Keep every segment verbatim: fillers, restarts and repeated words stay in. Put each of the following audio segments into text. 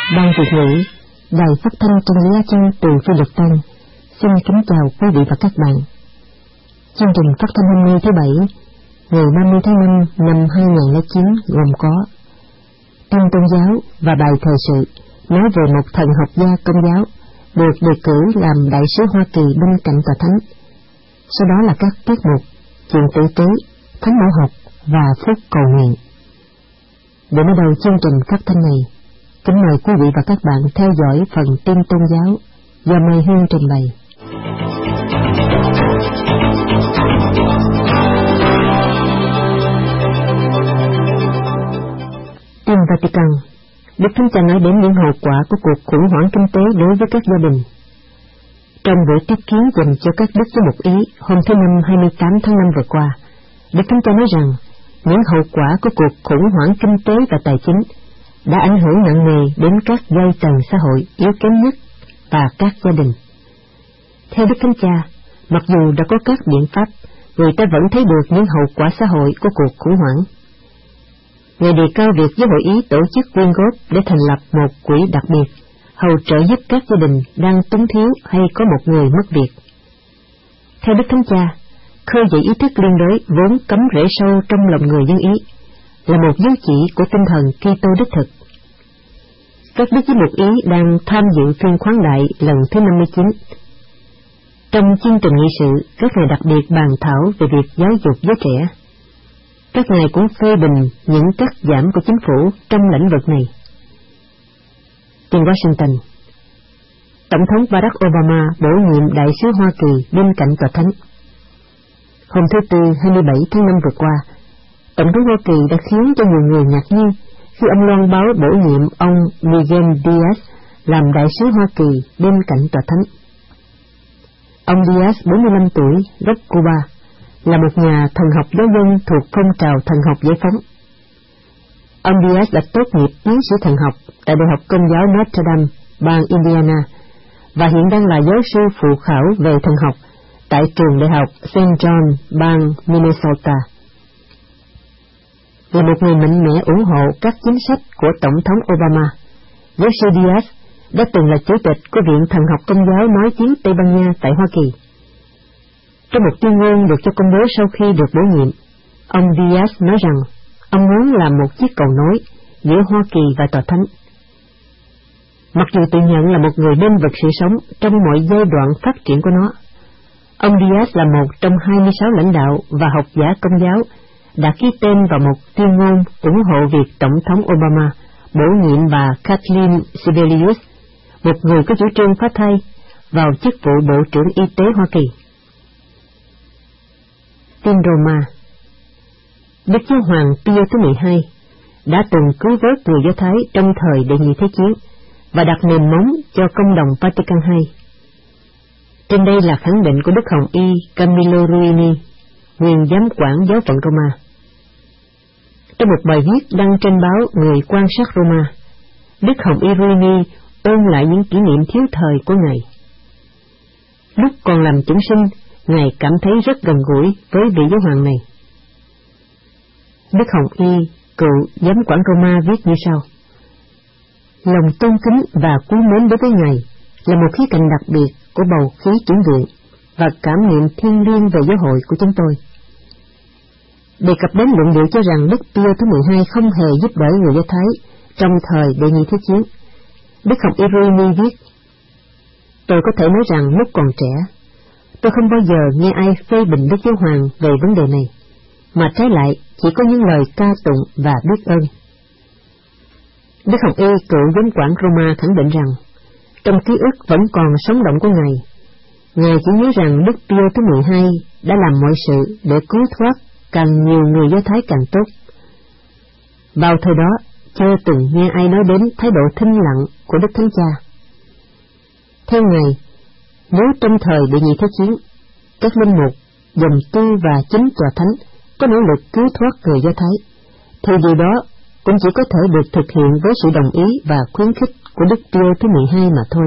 Ban Việt ngữ, Đài Phát thanh Trần Lý Á Châu từ Phi Luật Tân, xin kính chào quý vị và các bạn. Chương trình phát thanh hôm nay thứ Bảy, ngày ba mươi tháng năm năm hai nghìn không trăm lẻ chín gồm có tin tôn giáo và bài thời sự nói về một thần học gia Công giáo được đề cử làm đại sứ Hoa Kỳ bên cạnh Tòa Thánh. Sau đó là các tiết mục chuyện tử tế, thánh mẫu học và phút cầu nguyện. Để mở đầu chương trình phát thanh này, kính mời quý vị và các bạn theo dõi phần tin tôn giáo do Mai Hương trình bày. Tin Vatican. Đức Thánh Cha nói đến những hậu quả của cuộc khủng hoảng kinh tế đối với các gia đình. Trong buổi tiếp kiến dành cho các đức giám mục Ý hôm thứ Năm hai mươi tám tháng năm vừa qua, Đức Thánh Cha nói rằng những hậu quả của cuộc khủng hoảng kinh tế và tài chính đã ảnh hưởng nặng nề đến các giai tầng xã hội yếu kém nhất và các gia đình. Theo Đức Thánh Cha, mặc dù đã có các biện pháp, người ta vẫn thấy được những hậu quả xã hội của cuộc khủng hoảng. Ngài đề cao việc giáo hội Ý tổ chức quyên góp để thành lập một quỹ đặc biệt, hầu trợ giúp các gia đình đang túng thiếu hay có một người mất việc. Theo Đức Thánh Cha, khơi dậy ý thức liên đới vốn cắm rễ sâu trong lòng người dân Ý là một dấu chỉ của tinh thần Kitô đích thực. Các đức giám mục Ý đang tham dự phiên khoáng đại lần thứ năm mươi chín. Trong chương trình nghị sự, các ngài đặc biệt bàn thảo về việc giáo dục giới trẻ. Các ngài cũng phê bình những cắt giảm của chính phủ trong lĩnh vực này. Từ Washington, Tổng thống Barack Obama bổ nhiệm đại sứ Hoa Kỳ bên cạnh Tòa Thánh. Hôm thứ Tư hai mươi bảy tháng năm vừa qua, Tổng thống Hoa Kỳ đã khiến cho nhiều người ngạc nhiên khi ông loan báo bổ nhiệm ông Miguel Diaz làm đại sứ Hoa Kỳ bên cạnh Tòa Thánh. Ông Diaz, bốn mươi lăm tuổi, gốc Cuba, là một nhà thần học giáo dân thuộc phong trào thần học giải phóng. Ông Diaz đã tốt nghiệp tiến sĩ thần học tại Đại học Công giáo Notre Dame, bang Indiana, và hiện đang là giáo sư phụ khảo về thần học tại trường đại học Saint John, bang Minnesota. Là một người mạnh mẽ ủng hộ các chính sách của Tổng thống Obama, giáo sư Diaz đã từng là chủ tịch của Viện Thần học Công giáo nói tiếng Tây Ban Nha tại Hoa Kỳ. Trong một tuyên ngôn được cho công bố sau khi được bổ nhiệm, ông Diaz nói rằng ông muốn làm một chiếc cầu nối giữa Hoa Kỳ và Tòa Thánh. Mặc dù tự nhận là một người bên vực sự sống trong mọi giai đoạn phát triển của nó, ông Diaz là một trong hai mươi sáu lãnh đạo và học giả Công giáo đã ký tên vào một tuyên ngôn ủng hộ việc Tổng thống Obama bổ nhiệm bà Kathleen Sebelius, một người có chủ trương phá thai, vào chức vụ Bộ trưởng Y tế Hoa Kỳ. Tin Roma. Đức Giáo hoàng Pio thứ mười hai đã từng cứu vớt người Do Thái trong thời Đệ nhị Thế chiến và đặt nền móng cho Công đồng Vatican hai. Trên đây là khẳng định của Đức Hồng Y Camillo Ruini, nguyên giám quản giáo phận Roma. Trong một bài viết đăng trên báo Người quan sát Roma, Đức Hồng Y Ruini ôn lại những kỷ niệm thiếu thời của Ngài. Lúc còn làm chúng sinh, Ngài cảm thấy rất gần gũi với vị giáo hoàng này. Đức Hồng Y, cựu giám quản Roma viết như sau: lòng tôn kính và quý mến đối với Ngài là một khía cạnh đặc biệt của bầu khí chuyển viện và cảm niệm thiêng liêng về giáo hội của chúng tôi. Đề cập đến luận điệu cho rằng Đức Pio thứ mười hai không hề giúp đỡ người Do Thái trong thời Đệ nhị Thế chiến, Đức Hồng Y Ruini viết: tôi có thể nói rằng lúc còn trẻ, tôi không bao giờ nghe ai phê bình Đức Giáo hoàng về vấn đề này, mà trái lại chỉ có những lời ca tụng và biết ơn. Đức Hồng Y, cựu giám quản Roma, khẳng định rằng trong ký ức vẫn còn sống động của Ngài, Ngài chỉ nhớ rằng Đức Pio thứ mười hai đã làm mọi sự để cứu thoát càng nhiều người Do Thái càng tốt. Vào thời đó, chưa từng nghe ai nói đến thái độ thinh lặng của Đức Thánh Cha. Theo Ngài, nếu trong thời Đệ nhị Thế chiến, các linh mục, dòng tu và chính Tòa Thánh có nỗ lực cứu thoát người Do Thái, thì điều đó cũng chỉ có thể được thực hiện với sự đồng ý và khuyến khích của Đức Pio thứ mười hai mà thôi.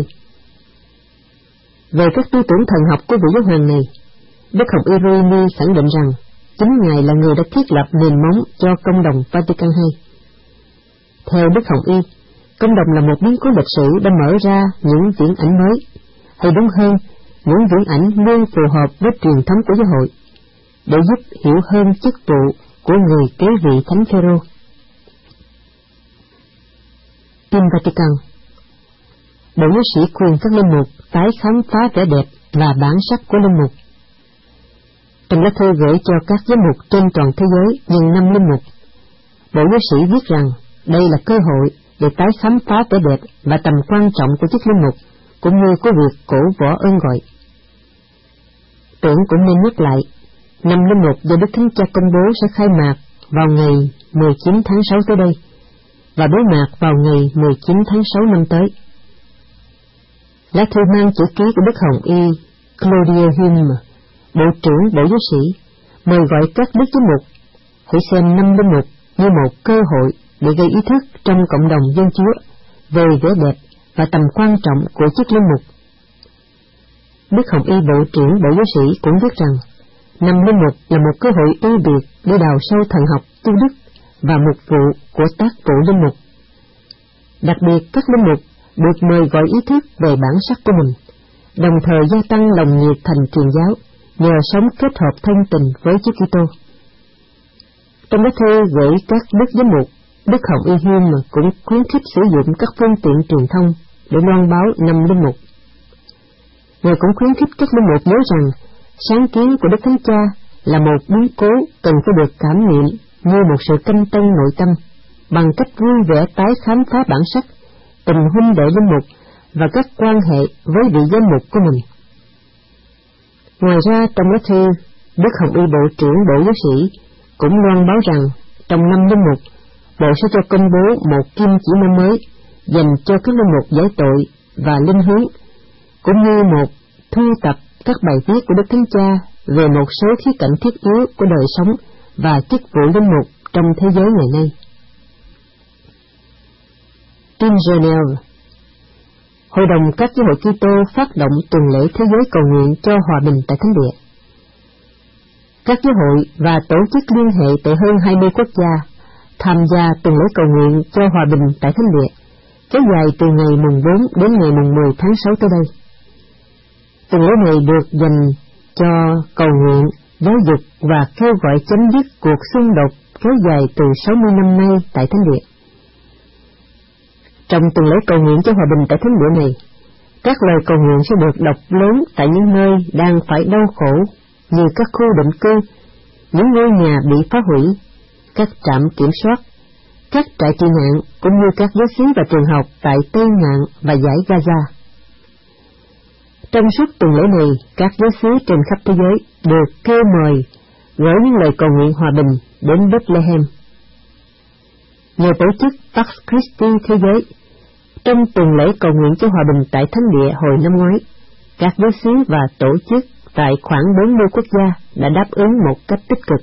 Về các tư tưởng thần học của vị giáo hoàng này, Đức Hồng Y Ruini khẳng định rằng chính Ngài là người đã thiết lập nền móng cho Công đồng Vatican hai. Theo Đức Hồng Y, Công đồng là một biến cố lịch sử đã mở ra những viễn ảnh mới, hay đúng hơn, những viễn ảnh luôn phù hợp với truyền thống của giáo hội, để giúp hiểu hơn chức vụ của người kế vị Thánh Phêrô. Tin Vatican. Bộ giáo sĩ khuyên các linh mục tái khám phá vẻ đẹp và bản sắc của linh mục. Trong lá thư gửi cho các giám mục trên toàn thế giới nhân năm linh mục, bộ giáo sĩ viết rằng đây là cơ hội để tái khám phá vẻ đẹp và tầm quan trọng của chức linh mục, cũng như của việc cổ võ ơn gọi. Tưởng cũng nên nhắc lại, năm linh mục do Đức Thánh Cha công bố sẽ khai mạc vào ngày mười chín tháng sáu tới đây, và bế mạc vào ngày mười chín tháng sáu năm tới. Lá thư mang chữ ký của Đức Hồng Y Claudia Hume, Bộ trưởng Bộ Giáo sĩ, mời gọi các đức giám mục hãy xem năm linh mục như một cơ hội để gây ý thức trong cộng đồng dân Chúa về vẻ đẹp và tầm quan trọng của chức linh mục. Đức Hồng Y Bộ trưởng Bộ Giáo sĩ cũng viết rằng năm linh mục là một cơ hội ưu biệt để đào sâu thần học tu đức và mục vụ của tác vụ linh mục. Đặc biệt các linh mục được mời gọi ý thức về bản sắc của mình, đồng thời gia tăng lòng nhiệt thành truyền giáo nhờ sống kết hợp thân tình với Chúa Kitô. Trong lá thư gửi các đức giám mục, Đức Hồng Y Hume cũng khuyến khích sử dụng các phương tiện truyền thông để loan báo năm linh mục. Ngài cũng khuyến khích các linh mục nhớ rằng sáng kiến của Đức Thánh Cha là một biến cố cần phải được cảm nghiệm như một sự canh tân nội tâm, bằng cách vui vẻ tái khám phá bản sắc, tình huynh đệ linh mục và các quan hệ với vị giám mục của mình. Ngoài ra, trong lá thư, Đức Hồng Y Bộ trưởng Bộ Giáo sĩ cũng loan báo rằng trong năm linh mục, Bộ sẽ cho công bố một kim chỉ nam mới dành cho các linh mục giải tội và linh hướng, cũng như một thu tập các bài viết của Đức Thánh Cha về một số khía cạnh thiết yếu của đời sống và chức vụ linh mục trong thế giới ngày nay. Tin Geneva. Hội đồng các giáo hội Kitô phát động tuần lễ thế giới cầu nguyện cho hòa bình tại Thánh Địa. Các giáo hội và tổ chức liên hệ tại hơn hai mươi quốc gia tham gia tuần lễ cầu nguyện cho hòa bình tại Thánh Địa, kéo dài từ ngày mùng bốn đến ngày mùng mười tháng sáu tới đây. Tuần lễ này được dành cho cầu nguyện, giáo dục và kêu gọi chấm dứt cuộc xung đột kéo dài từ sáu mươi năm nay tại Thánh Địa. Trong tuần lễ cầu nguyện cho hòa bình tại Thánh Địa này, các lời cầu nguyện sẽ được đọc lớn tại những nơi đang phải đau khổ như các khu định cư, những ngôi nhà bị phá hủy, các trạm kiểm soát, các trại tị nạn cũng như các giáo xứ và trường học tại Tây Ngạn và dải Gaza. Trong suốt tuần lễ này, các giáo xứ trên khắp thế giới được kêu mời gửi những lời cầu nguyện hòa bình đến Bethlehem. Nhờ tổ chức Pax Christi Thế giới, trong tuần lễ cầu nguyện cho hòa bình tại Thánh Địa hồi năm ngoái, các giáo xứ và tổ chức tại khoảng bốn mươi quốc gia đã đáp ứng một cách tích cực.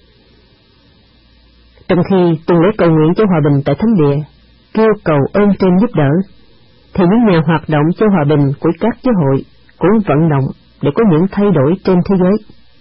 Trong khi tuần lễ cầu nguyện cho hòa bình tại Thánh Địa kêu cầu ơn trên giúp đỡ, thì những nhà hoạt động cho hòa bình của các giáo hội cũng vận động để có những thay đổi trên thế giới.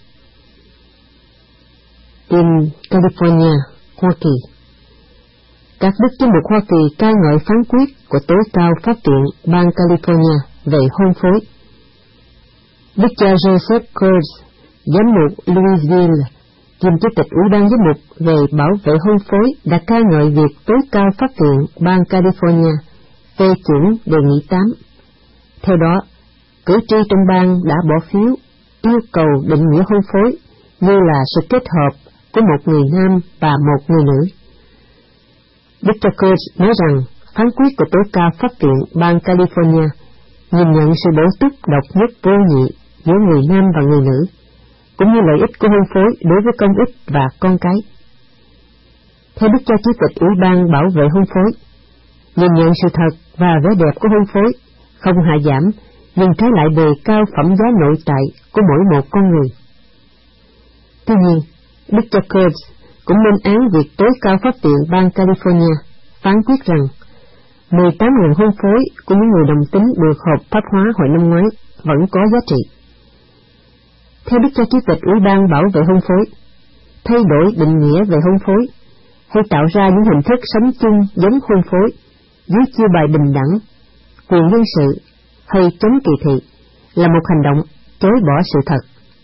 Tin California, Hoa Kỳ. Các đức giám mục Hoa Kỳ ca ngợi phán quyết của tối cao pháp viện bang California về hôn phối. Đức cha Joseph Kurz, giám mục Louisville, kiêm chủ tịch Ủy ban giám mục về bảo vệ hôn phối, đã ca ngợi việc tối cao pháp viện bang California phê chuẩn đề nghị tám. Theo đó, cử tri trong bang đã bỏ phiếu yêu cầu định nghĩa hôn phối như là sự kết hợp của một người nam và một người nữ. Đức cha Kurz nói rằng phán quyết của tối cao pháp viện bang California nhìn nhận sự bổ túc độc nhất vô nhị giữa người nam và người nữ, cũng như lợi ích của hôn phối đối với công ích và con cái. Theo Đức cha Chủ tịch Ủy ban bảo vệ hôn phối, nhìn nhận sự thật và vẻ đẹp của hôn phối không hạ giảm, nhưng trái lại đề cao phẩm giá nội tại của mỗi một con người. Tuy nhiên, Đức cha Kurz cũng lên án việc tối cao pháp viện bang California phán quyết rằng mười tám nghìn hôn phối của những người đồng tính được hợp pháp hóa hồi năm ngoái vẫn có giá trị. Theo Đức cha Chủ tịch Ủy ban bảo vệ hôn phối, thay đổi định nghĩa về hôn phối hay tạo ra những hình thức sống chung giống hôn phối dưới chiêu bài bình đẳng, quyền dân sự hay chống kỳ thị là một hành động chối bỏ sự thật.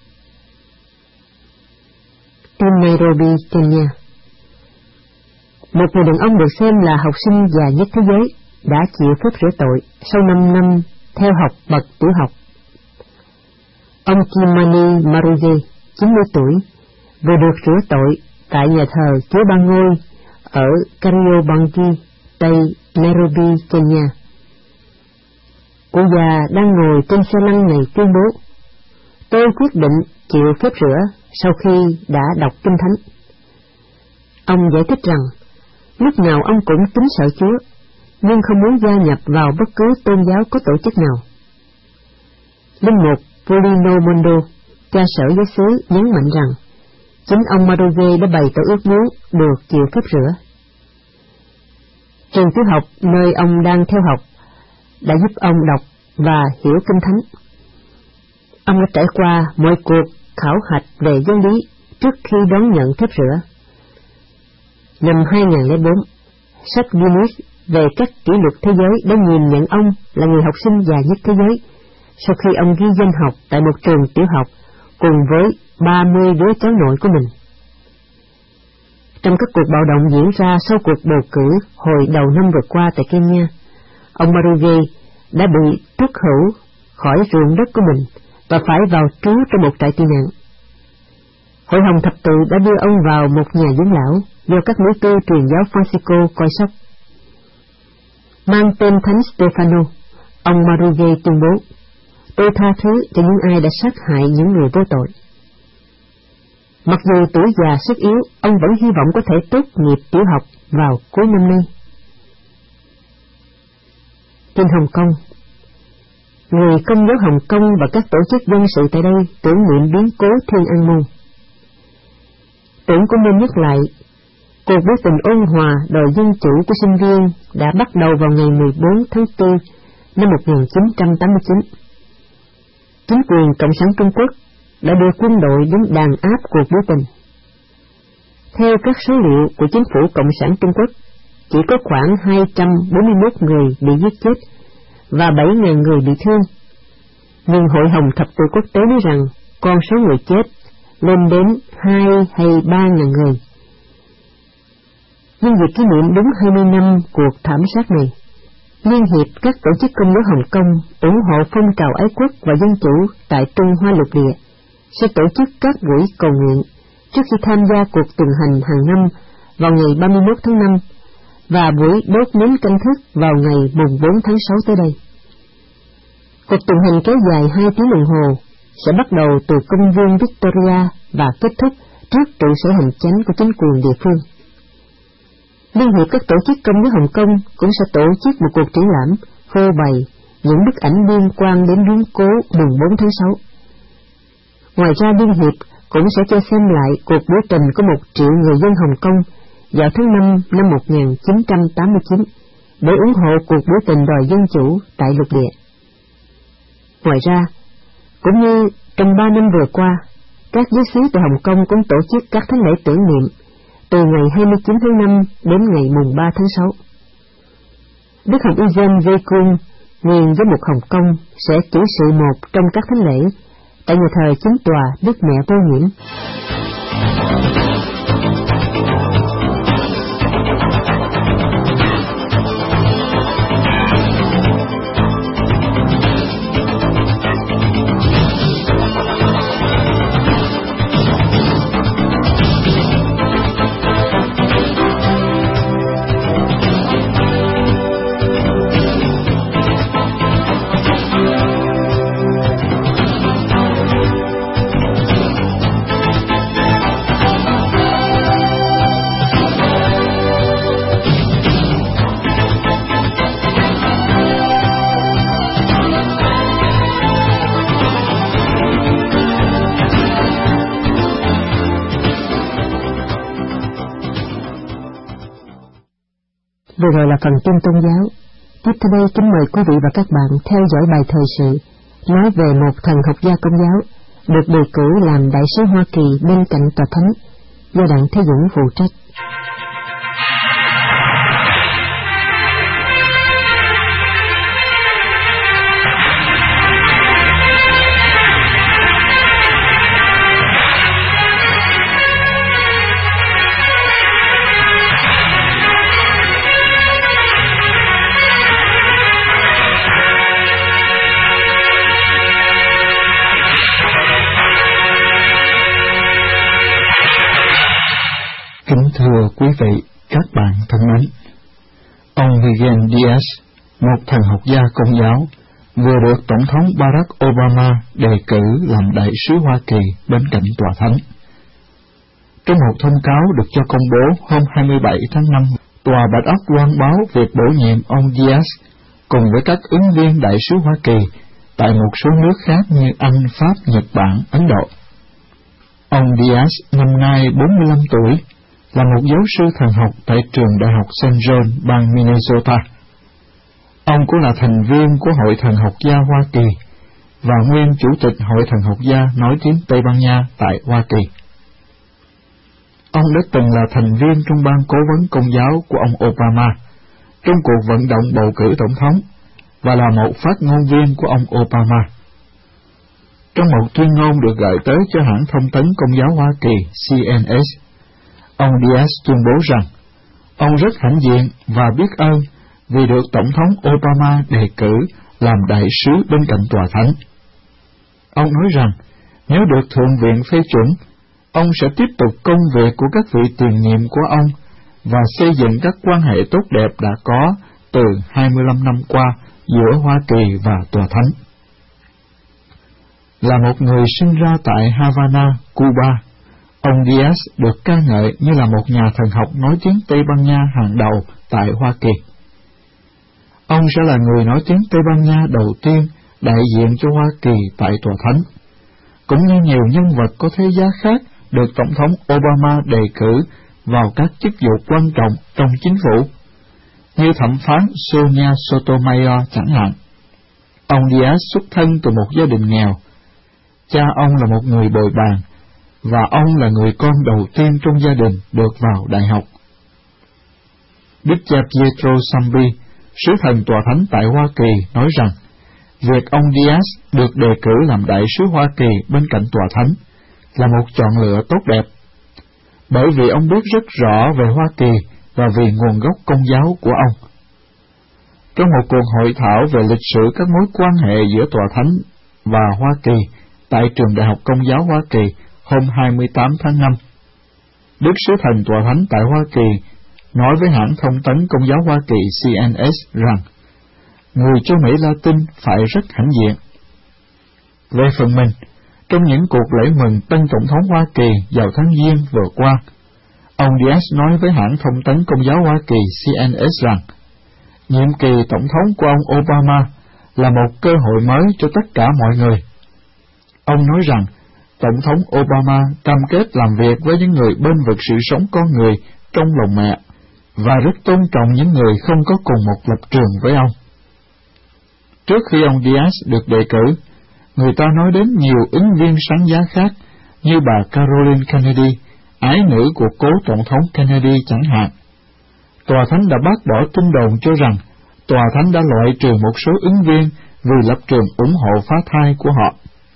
Trên Nairobi, Kenya, một người đàn ông được xem là học sinh già nhất thế giới đã chịu phép rửa tội sau năm năm theo học bậc tiểu học. Ông Kimani Maruge, chín mươi tuổi, vừa được rửa tội tại nhà thờ Chúa Ba Ngôi ở Kariobangi, Tây Nairobi, Kenya. Cụ già đang ngồi trên xe lăn này tuyên bố: "Tôi quyết định chịu phép rửa sau khi đã đọc Kinh Thánh." Ông giải thích rằng lúc nào ông cũng kính sợ Chúa, nhưng không muốn gia nhập vào bất cứ tôn giáo có tổ chức nào. Linh mục Paulino Mondo, cha sở giáo xứ, nhấn mạnh rằng chính ông Maruge đã bày tỏ ước muốn được chịu phép rửa. Trường tiểu học nơi ông đang theo học đã giúp ông đọc và hiểu Kinh Thánh. Ông đã trải qua mọi cuộc khảo hạch về giáo lý trước khi đón nhận phép rửa. Năm hai không không bốn, sách Guinness về các kỷ lục thế giới đã nhìn nhận ông là người học sinh già nhất thế giới sau khi ông ghi danh học tại một trường tiểu học cùng với ba mươi đứa cháu nội của mình. Trong các cuộc bạo động diễn ra sau cuộc bầu cử hồi đầu năm vừa qua tại Kenya, ông Maruge đã bị truất hữu khỏi ruộng đất của mình và phải vào trú trong một trại tị nạn. Hội Hồng Thập Tự đã đưa ông vào một nhà dưỡng lão do các nữ tu truyền giáo Francisco coi sóc. Mang tên Thánh Stefano, ông Maruge tuyên bố: "Tôi tha thứ cho những ai đã sát hại những người vô tội." Mặc dù tuổi già sức yếu, ông vẫn hy vọng có thể tốt nghiệp tiểu học vào cuối năm nay. Trên Hồng Kông, người Công giáo Hồng Kông và các tổ chức dân sự tại đây tưởng niệm biến cố Thiên An Môn. Tưởng cũng nên nhắc lại, cuộc biểu tình ôn hòa đòi dân chủ của sinh viên đã bắt đầu vào ngày mười bốn tháng tư năm một nghìn chín trăm tám mươi chín. Chính quyền Cộng sản Trung Quốc đã đưa quân đội đến đàn áp cuộc biểu tình. Theo các số liệu của chính phủ Cộng sản Trung Quốc, chỉ có khoảng hai trăm bốn mươi mốt người bị giết chết và bảy nghìn người bị thương. Nhưng Hội Hồng Thập Tự Quốc tế nói rằng con số người chết lên đến hai hay ba nghìn người. Nhưng việc kỷ niệm đúng hai mươi năm cuộc thảm sát này, Liên hiệp các tổ chức Công giáo Hồng Kông ủng hộ phong trào ái quốc và dân chủ tại Trung Hoa lục địa sẽ tổ chức các buổi cầu nguyện trước khi tham gia cuộc tuần hành hàng năm vào ngày ba mươi mốt tháng năm và buổi đốt nến canh thức vào ngày mùng bốn tháng sáu tới đây. Cuộc tuần hành kéo dài hai tiếng đồng hồ sẽ bắt đầu từ công viên Victoria và kết thúc trước trụ sở hành chánh của chính quyền địa phương. Liên hiệp các tổ chức Công giáo Hồng Kông cũng sẽ tổ chức một cuộc triển lãm phô bày những bức ảnh liên quan đến biến cố mùng bốn tháng sáu. Ngoài ra, Liên hiệp cũng sẽ cho xem lại cuộc biểu tình của một triệu người dân Hồng Kông vào tháng năm năm một nghìn chín trăm tám mươi chín để ủng hộ cuộc biểu tình đòi dân chủ tại lục địa. Ngoài ra, cũng như trong ba năm vừa qua, các giáo xứ tại Hồng Kông cũng tổ chức các thánh lễ tưởng niệm từ ngày hai mươi chín tháng năm đến ngày mùng ba tháng sáu. Đức Hồng Y Dân Vê Cung, nguyên giám mục Hồng Kông, sẽ chủ sự một trong các thánh lễ tại nhà thờ chính tòa Đức Mẹ Vô Nhiễm. Vừa rồi là phần tin tôn giáo. Tiếp theo đây kính mời quý vị và các bạn theo dõi bài thời sự nói về một thần học gia Công giáo được đề cử làm đại sứ Hoa Kỳ bên cạnh Tòa Thánh do Đặng Thế Dũng phụ trách. Thưa quý vị, các bạn thân mến, ông Miguel Díaz, một thần học gia Công giáo, vừa được Tổng thống Barack Obama đề cử làm đại sứ Hoa Kỳ bên cạnh Tòa Thánh. Trong một thông cáo được cho công bố hôm hai mươi bảy tháng năm, Tòa Bạch Ốc loan báo việc bổ nhiệm ông Díaz cùng với các ứng viên đại sứ Hoa Kỳ tại một số nước khác như Anh, Pháp, Nhật Bản, Ấn Độ. Ông Díaz năm nay bốn mươi lăm tuổi, là một giáo sư thần học tại trường đại học Saint John, bang Minnesota. Ông cũng là thành viên của Hội Thần học gia Hoa Kỳ và nguyên chủ tịch Hội Thần học gia nói tiếng Tây Ban Nha tại Hoa Kỳ. Ông đã từng là thành viên trong ban cố vấn công giáo của ông Obama trong cuộc vận động bầu cử tổng thống và là một phát ngôn viên của ông Obama. Trong một tuyên ngôn được gửi tới cho hãng thông tấn công giáo Hoa Kỳ C N S, ông Díaz tuyên bố rằng ông rất hãnh diện và biết ơn vì được Tổng thống Obama đề cử làm đại sứ bên cạnh Tòa Thánh. Ông nói rằng nếu được Thượng viện phê chuẩn, ông sẽ tiếp tục công việc của các vị tiền nhiệm của ông và xây dựng các quan hệ tốt đẹp đã có từ hai mươi lăm năm qua giữa Hoa Kỳ và Tòa Thánh. Là một người sinh ra tại Havana, Cuba, ông Díaz được ca ngợi như là một nhà thần học nói tiếng Tây Ban Nha hàng đầu tại Hoa Kỳ. Ông sẽ là người nói tiếng Tây Ban Nha đầu tiên đại diện cho Hoa Kỳ tại Tòa Thánh, cũng như nhiều nhân vật có thế giá khác được Tổng thống Obama đề cử vào các chức vụ quan trọng trong chính phủ, như thẩm phán Sonia Sotomayor chẳng hạn. Ông Díaz xuất thân từ một gia đình nghèo. Cha ông là một người bồi bàn, và ông là người con đầu tiên trong gia đình được vào đại học. Đức cha Pietro Sambi, sứ thần Tòa Thánh tại Hoa Kỳ, nói rằng việc ông Díaz được đề cử làm đại sứ Hoa Kỳ bên cạnh Tòa Thánh là một chọn lựa tốt đẹp, bởi vì ông biết rất rõ về Hoa Kỳ và vì nguồn gốc công giáo của ông. Trong một cuộc hội thảo về lịch sử các mối quan hệ giữa Tòa Thánh và Hoa Kỳ tại Trường Đại học Công giáo Hoa Kỳ hôm hai mươi tám tháng năm, Đức Sứ Thần Tòa Thánh tại Hoa Kỳ nói với hãng thông tấn Công giáo Hoa Kỳ C N S rằng người châu Mỹ Latin phải rất hãnh diện. Về phần mình, trong những cuộc lễ mừng tân Tổng thống Hoa Kỳ vào tháng Giêng vừa qua, ông Díaz nói với hãng thông tấn Công giáo Hoa Kỳ C N S rằng nhiệm kỳ Tổng thống của ông Obama là một cơ hội mới cho tất cả mọi người. Ông nói rằng Tổng thống Obama cam kết làm việc với những người bên vực sự sống con người trong lòng mẹ và rất tôn trọng những người không có cùng một lập trường với ông. Trước khi ông Díaz được đề cử, người ta nói đến nhiều ứng viên sáng giá khác như bà Caroline Kennedy, ái nữ của cố Tổng thống Kennedy chẳng hạn. Tòa Thánh đã bác bỏ tin đồn cho rằng Tòa Thánh đã loại trừ một số ứng viên vì lập trường ủng hộ phá thai của họ.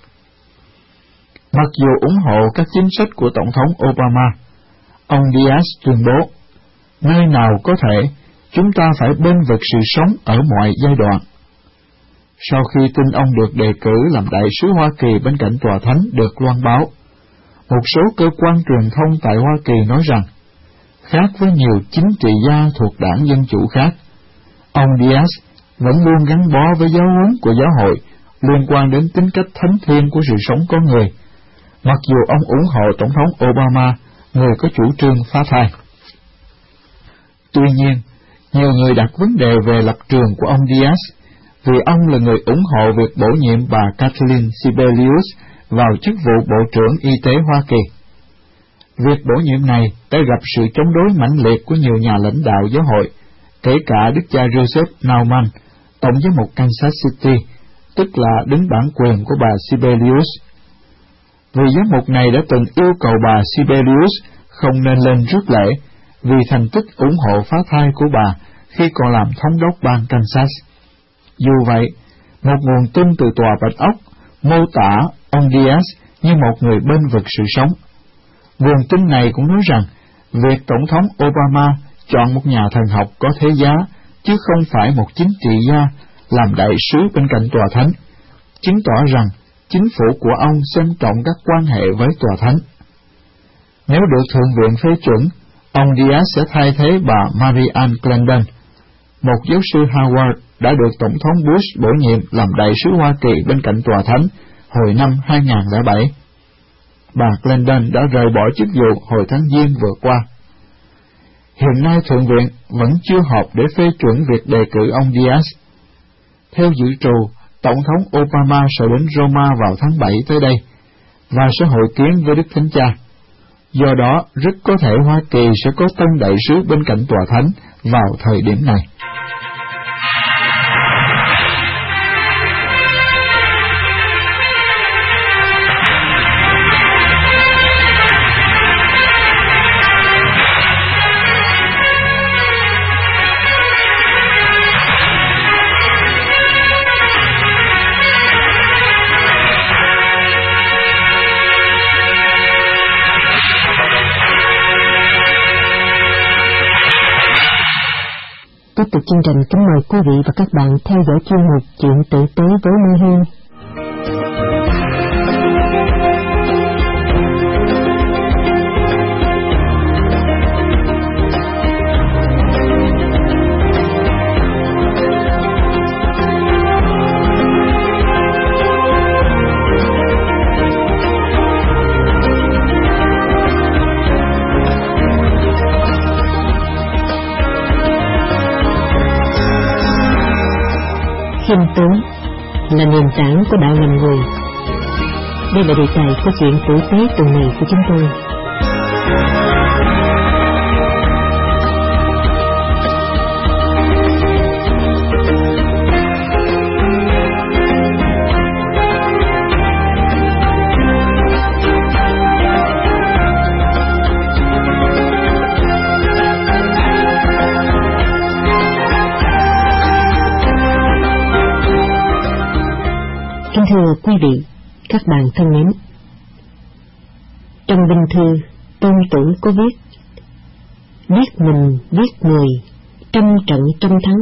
Mặc dù ủng hộ các chính sách của Tổng thống Obama, ông Díaz tuyên bố, nơi nào có thể, chúng ta phải bên vực sự sống ở mọi giai đoạn. Sau khi tin ông được đề cử làm đại sứ Hoa Kỳ bên cạnh Tòa Thánh được loan báo, một số cơ quan truyền thông tại Hoa Kỳ nói rằng, khác với nhiều chính trị gia thuộc đảng Dân Chủ khác, ông Díaz vẫn luôn gắn bó với giáo huấn của giáo hội liên quan đến tính cách thánh thiêng của sự sống con người, mặc dù ông ủng hộ Tổng thống Obama, người có chủ trương phá thai. Tuy nhiên, nhiều người đặt vấn đề về lập trường của ông Díaz, vì ông là người ủng hộ việc bổ nhiệm bà Kathleen Sebelius vào chức vụ Bộ trưởng Y tế Hoa Kỳ. Việc bổ nhiệm này đã gặp sự chống đối mãnh liệt của nhiều nhà lãnh đạo giáo hội, kể cả Đức cha Joseph Naumann, Tổng giám mục Kansas City, tức là đứng bản quyền của bà Sebelius. Vì giám mục này đã từng yêu cầu bà Sebelius không nên lên rước lễ vì thành tích ủng hộ phá thai của bà khi còn làm thống đốc bang Kansas. Dù vậy, một nguồn tin từ Tòa Bạch Ốc mô tả ông Díaz như một người bên vực sự sống. Nguồn tin này cũng nói rằng việc Tổng thống Obama chọn một nhà thần học có thế giá, chứ không phải một chính trị gia, làm đại sứ bên cạnh Tòa Thánh, chứng tỏ rằng chính phủ của ông xem trọng các quan hệ với Tòa Thánh. Nếu được Thượng viện phê chuẩn, ông Diaz sẽ thay thế bà Mary Ann Glendon. Một giáo sư Howard đã được Tổng thống Bush bổ nhiệm làm đại sứ Hoa Kỳ bên cạnh Tòa Thánh hồi năm hai nghìn lẻ bảy. Bà Glendon đã rời bỏ chức vụ hồi tháng Giêng vừa qua. Hiện nay Thượng viện vẫn chưa họp để phê chuẩn việc đề cử ông Diaz. Theo dự trù, Tổng thống Obama sẽ đến Roma vào tháng bảy tới đây, và sẽ hội kiến với Đức Thánh Cha. Do đó, rất có thể Hoa Kỳ sẽ có tân đại sứ bên cạnh Tòa Thánh vào thời điểm này. Tiếp tục chương trình, kính mời quý vị và các bạn theo dõi chuyên mục Chuyện tử tế với Mai Hương. Khiêm tốn là nền tảng của đạo làm người. Đây là đề tài của Chuyện tử tế tuần này của chúng tôi. Thưa quý vị, các bạn thân mến, trong binh thư Tôn Tử có viết: biết mình biết người, trăm trận trăm thắng.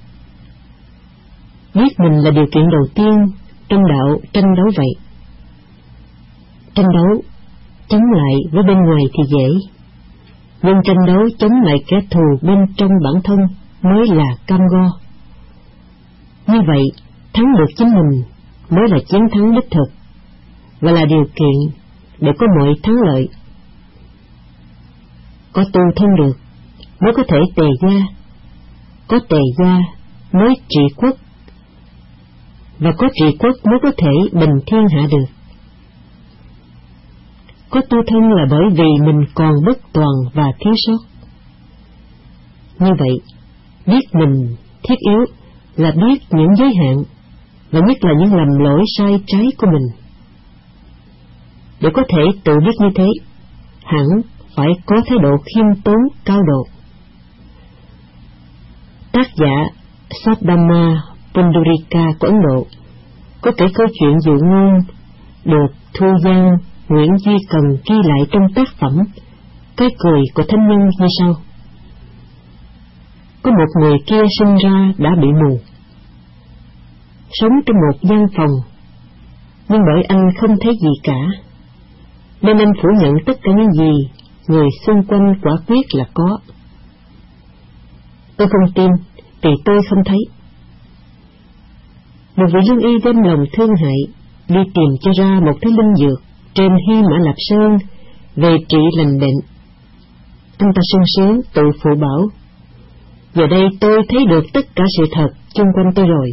Biết mình là điều kiện đầu tiên trong đạo tranh đấu vậy. Tranh đấu chống lại với bên ngoài thì dễ, nhưng tranh đấu chống lại kẻ thù bên trong bản thân mới là cam go. Như vậy, thắng được chính mình mới là chiến thắng đích thực, và là điều kiện để có mọi thắng lợi. Có tu thân được mới có thể tề gia, có tề gia mới trị quốc, và có trị quốc mới có thể bình thiên hạ được. Có tu thân là bởi vì mình còn bất toàn và thiếu sót. Như vậy, biết mình thiết yếu là biết những giới hạn, và nhất là những lầm lỗi sai trái của mình. Để có thể tự biết như thế, hẳn phải có thái độ khiêm tốn cao độ. Tác giả Sabdama Pundurika của Ấn Độ có kể câu chuyện dụ ngôn được Thu Giang Nguyễn Duy Cần ghi lại trong tác phẩm Cái cười của thánh nhân như sau. Có một người kia sinh ra đã bị mù, sống trong một gian phòng, nhưng bởi anh không thấy gì cả, nên anh phủ nhận tất cả những gì người xung quanh quả quyết là có. Tôi không tin, vì tôi không thấy. Một vị lương y đem lòng thương hại đi tìm cho ra một thứ linh dược trên Hy Mã Lạp Sơn về trị lành bệnh. Anh ta sung sướng tự phụ bảo: giờ đây tôi thấy được tất cả sự thật chung quanh tôi rồi.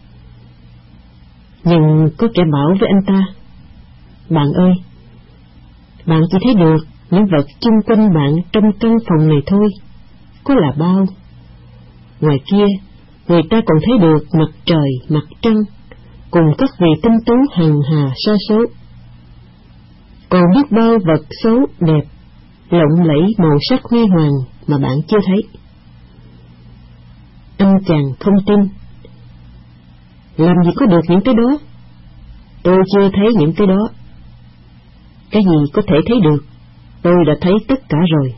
Nhưng có kẻ bảo với anh ta: bạn ơi, bạn chỉ thấy được những vật chung quanh bạn trong căn phòng này thôi, có là bao. Ngoài kia, người ta còn thấy được mặt trời, mặt trăng, cùng các vì tinh tú hằng hà sa số. Còn biết bao vật xấu đẹp, lộng lẫy màu sắc huy hoàng mà bạn chưa thấy. Anh chàng không tin. Làm gì có được những cái đó? Tôi chưa thấy những cái đó. Cái gì có thể thấy được? Tôi đã thấy tất cả rồi.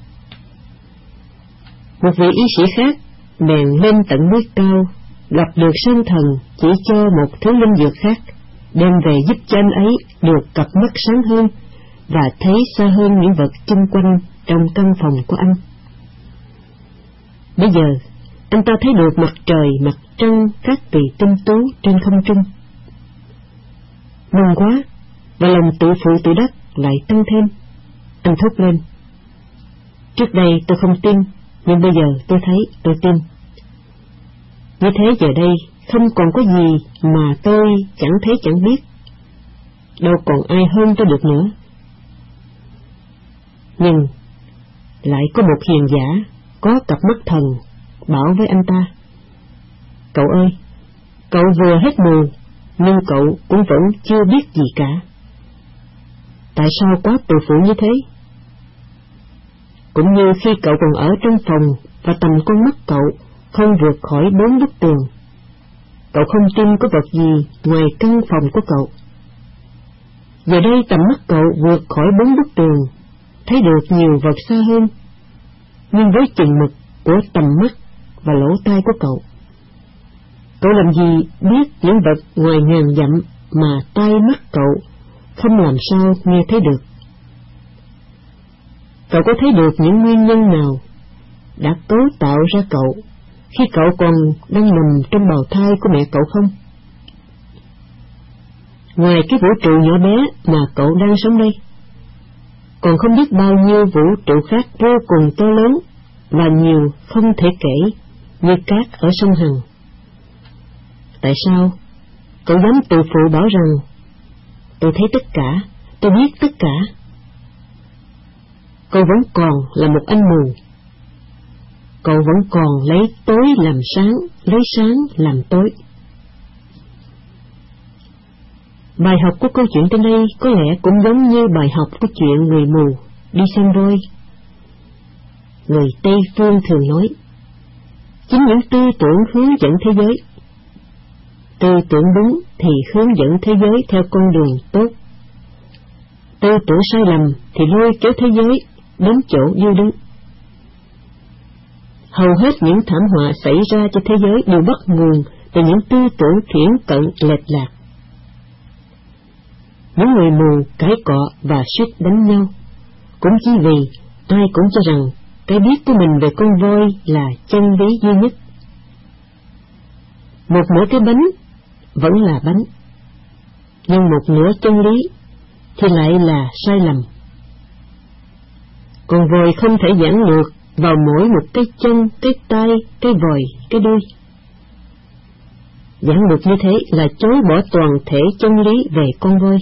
Một vị y sĩ khác bèn lên tận núi cao, gặp được sơn thần chỉ cho một thứ linh dược khác, đem về giúp cho anh ấy được cặp mắt sáng hơn và thấy xa hơn những vật chung quanh trong căn phòng của anh. Bây giờ, anh ta thấy được mặt trời, mặt trăng, các vì tinh tú trên không trung. Mừng quá, và lòng tự phụ tự đắc lại tăng thêm. Anh thốt lên. Trước đây tôi không tin, nhưng bây giờ tôi thấy tôi tin. Như thế giờ đây không còn có gì mà tôi chẳng thấy chẳng biết. Đâu còn ai hơn tôi được nữa. Nhưng lại có một hiền giả có cặp mắt thần bảo với anh ta: cậu ơi, cậu vừa hết mù, nhưng cậu cũng vẫn chưa biết gì cả. Tại sao quá tự phụ như thế? Cũng như khi cậu còn ở trong phòng và tầm con mắt cậu không vượt khỏi bốn bức tường, cậu không tin có vật gì ngoài căn phòng của cậu. Giờ đây tầm mắt cậu vượt khỏi bốn bức tường, thấy được nhiều vật xa hơn, nhưng với chừng mực của tầm mắt và lỗ tai của cậu, cậu làm gì biết những vật ngoài ngàn dặm mà tai mắt cậu không làm sao nghe thấy được. Cậu có thấy được những nguyên nhân nào đã cấu tạo ra cậu khi cậu còn đang nằm trong bào thai của mẹ cậu không? Ngoài cái vũ trụ nhỏ bé mà cậu đang sống đây, còn không biết bao nhiêu vũ trụ khác vô cùng to lớn và nhiều không thể kể như cát ở sông Hằng. Tại sao cậu dám tự phụ bảo rằng tôi thấy tất cả, tôi biết tất cả? Cậu vẫn còn là một anh mù. Cậu vẫn còn lấy tối làm sáng, lấy sáng làm tối. Bài học của câu chuyện trên đây có lẽ cũng giống như bài học của chuyện người mù đi xem voi. Người Tây Phương thường nói, chính những tư tưởng hướng dẫn thế giới. Tư tưởng đúng thì hướng dẫn thế giới theo con đường tốt. Tư tưởng sai lầm thì lôi kéo thế giới đến chỗ điêu đứng. Hầu hết những thảm họa xảy ra cho thế giới đều bắt nguồn từ những tư tưởng thiển cận lệch lạc. Những người mù cãi cọ và suýt đánh nhau cũng chỉ vì ai cũng cho rằng cái biết của mình về con voi là chân lý duy nhất. Một nửa cái bánh vẫn là bánh, nhưng một nửa chân lý thì lại là sai lầm. Con voi không thể giảng lược vào mỗi một cái chân, cái tay, cái vòi, cái đuôi. Giảng lược như thế là chối bỏ toàn thể chân lý về con voi.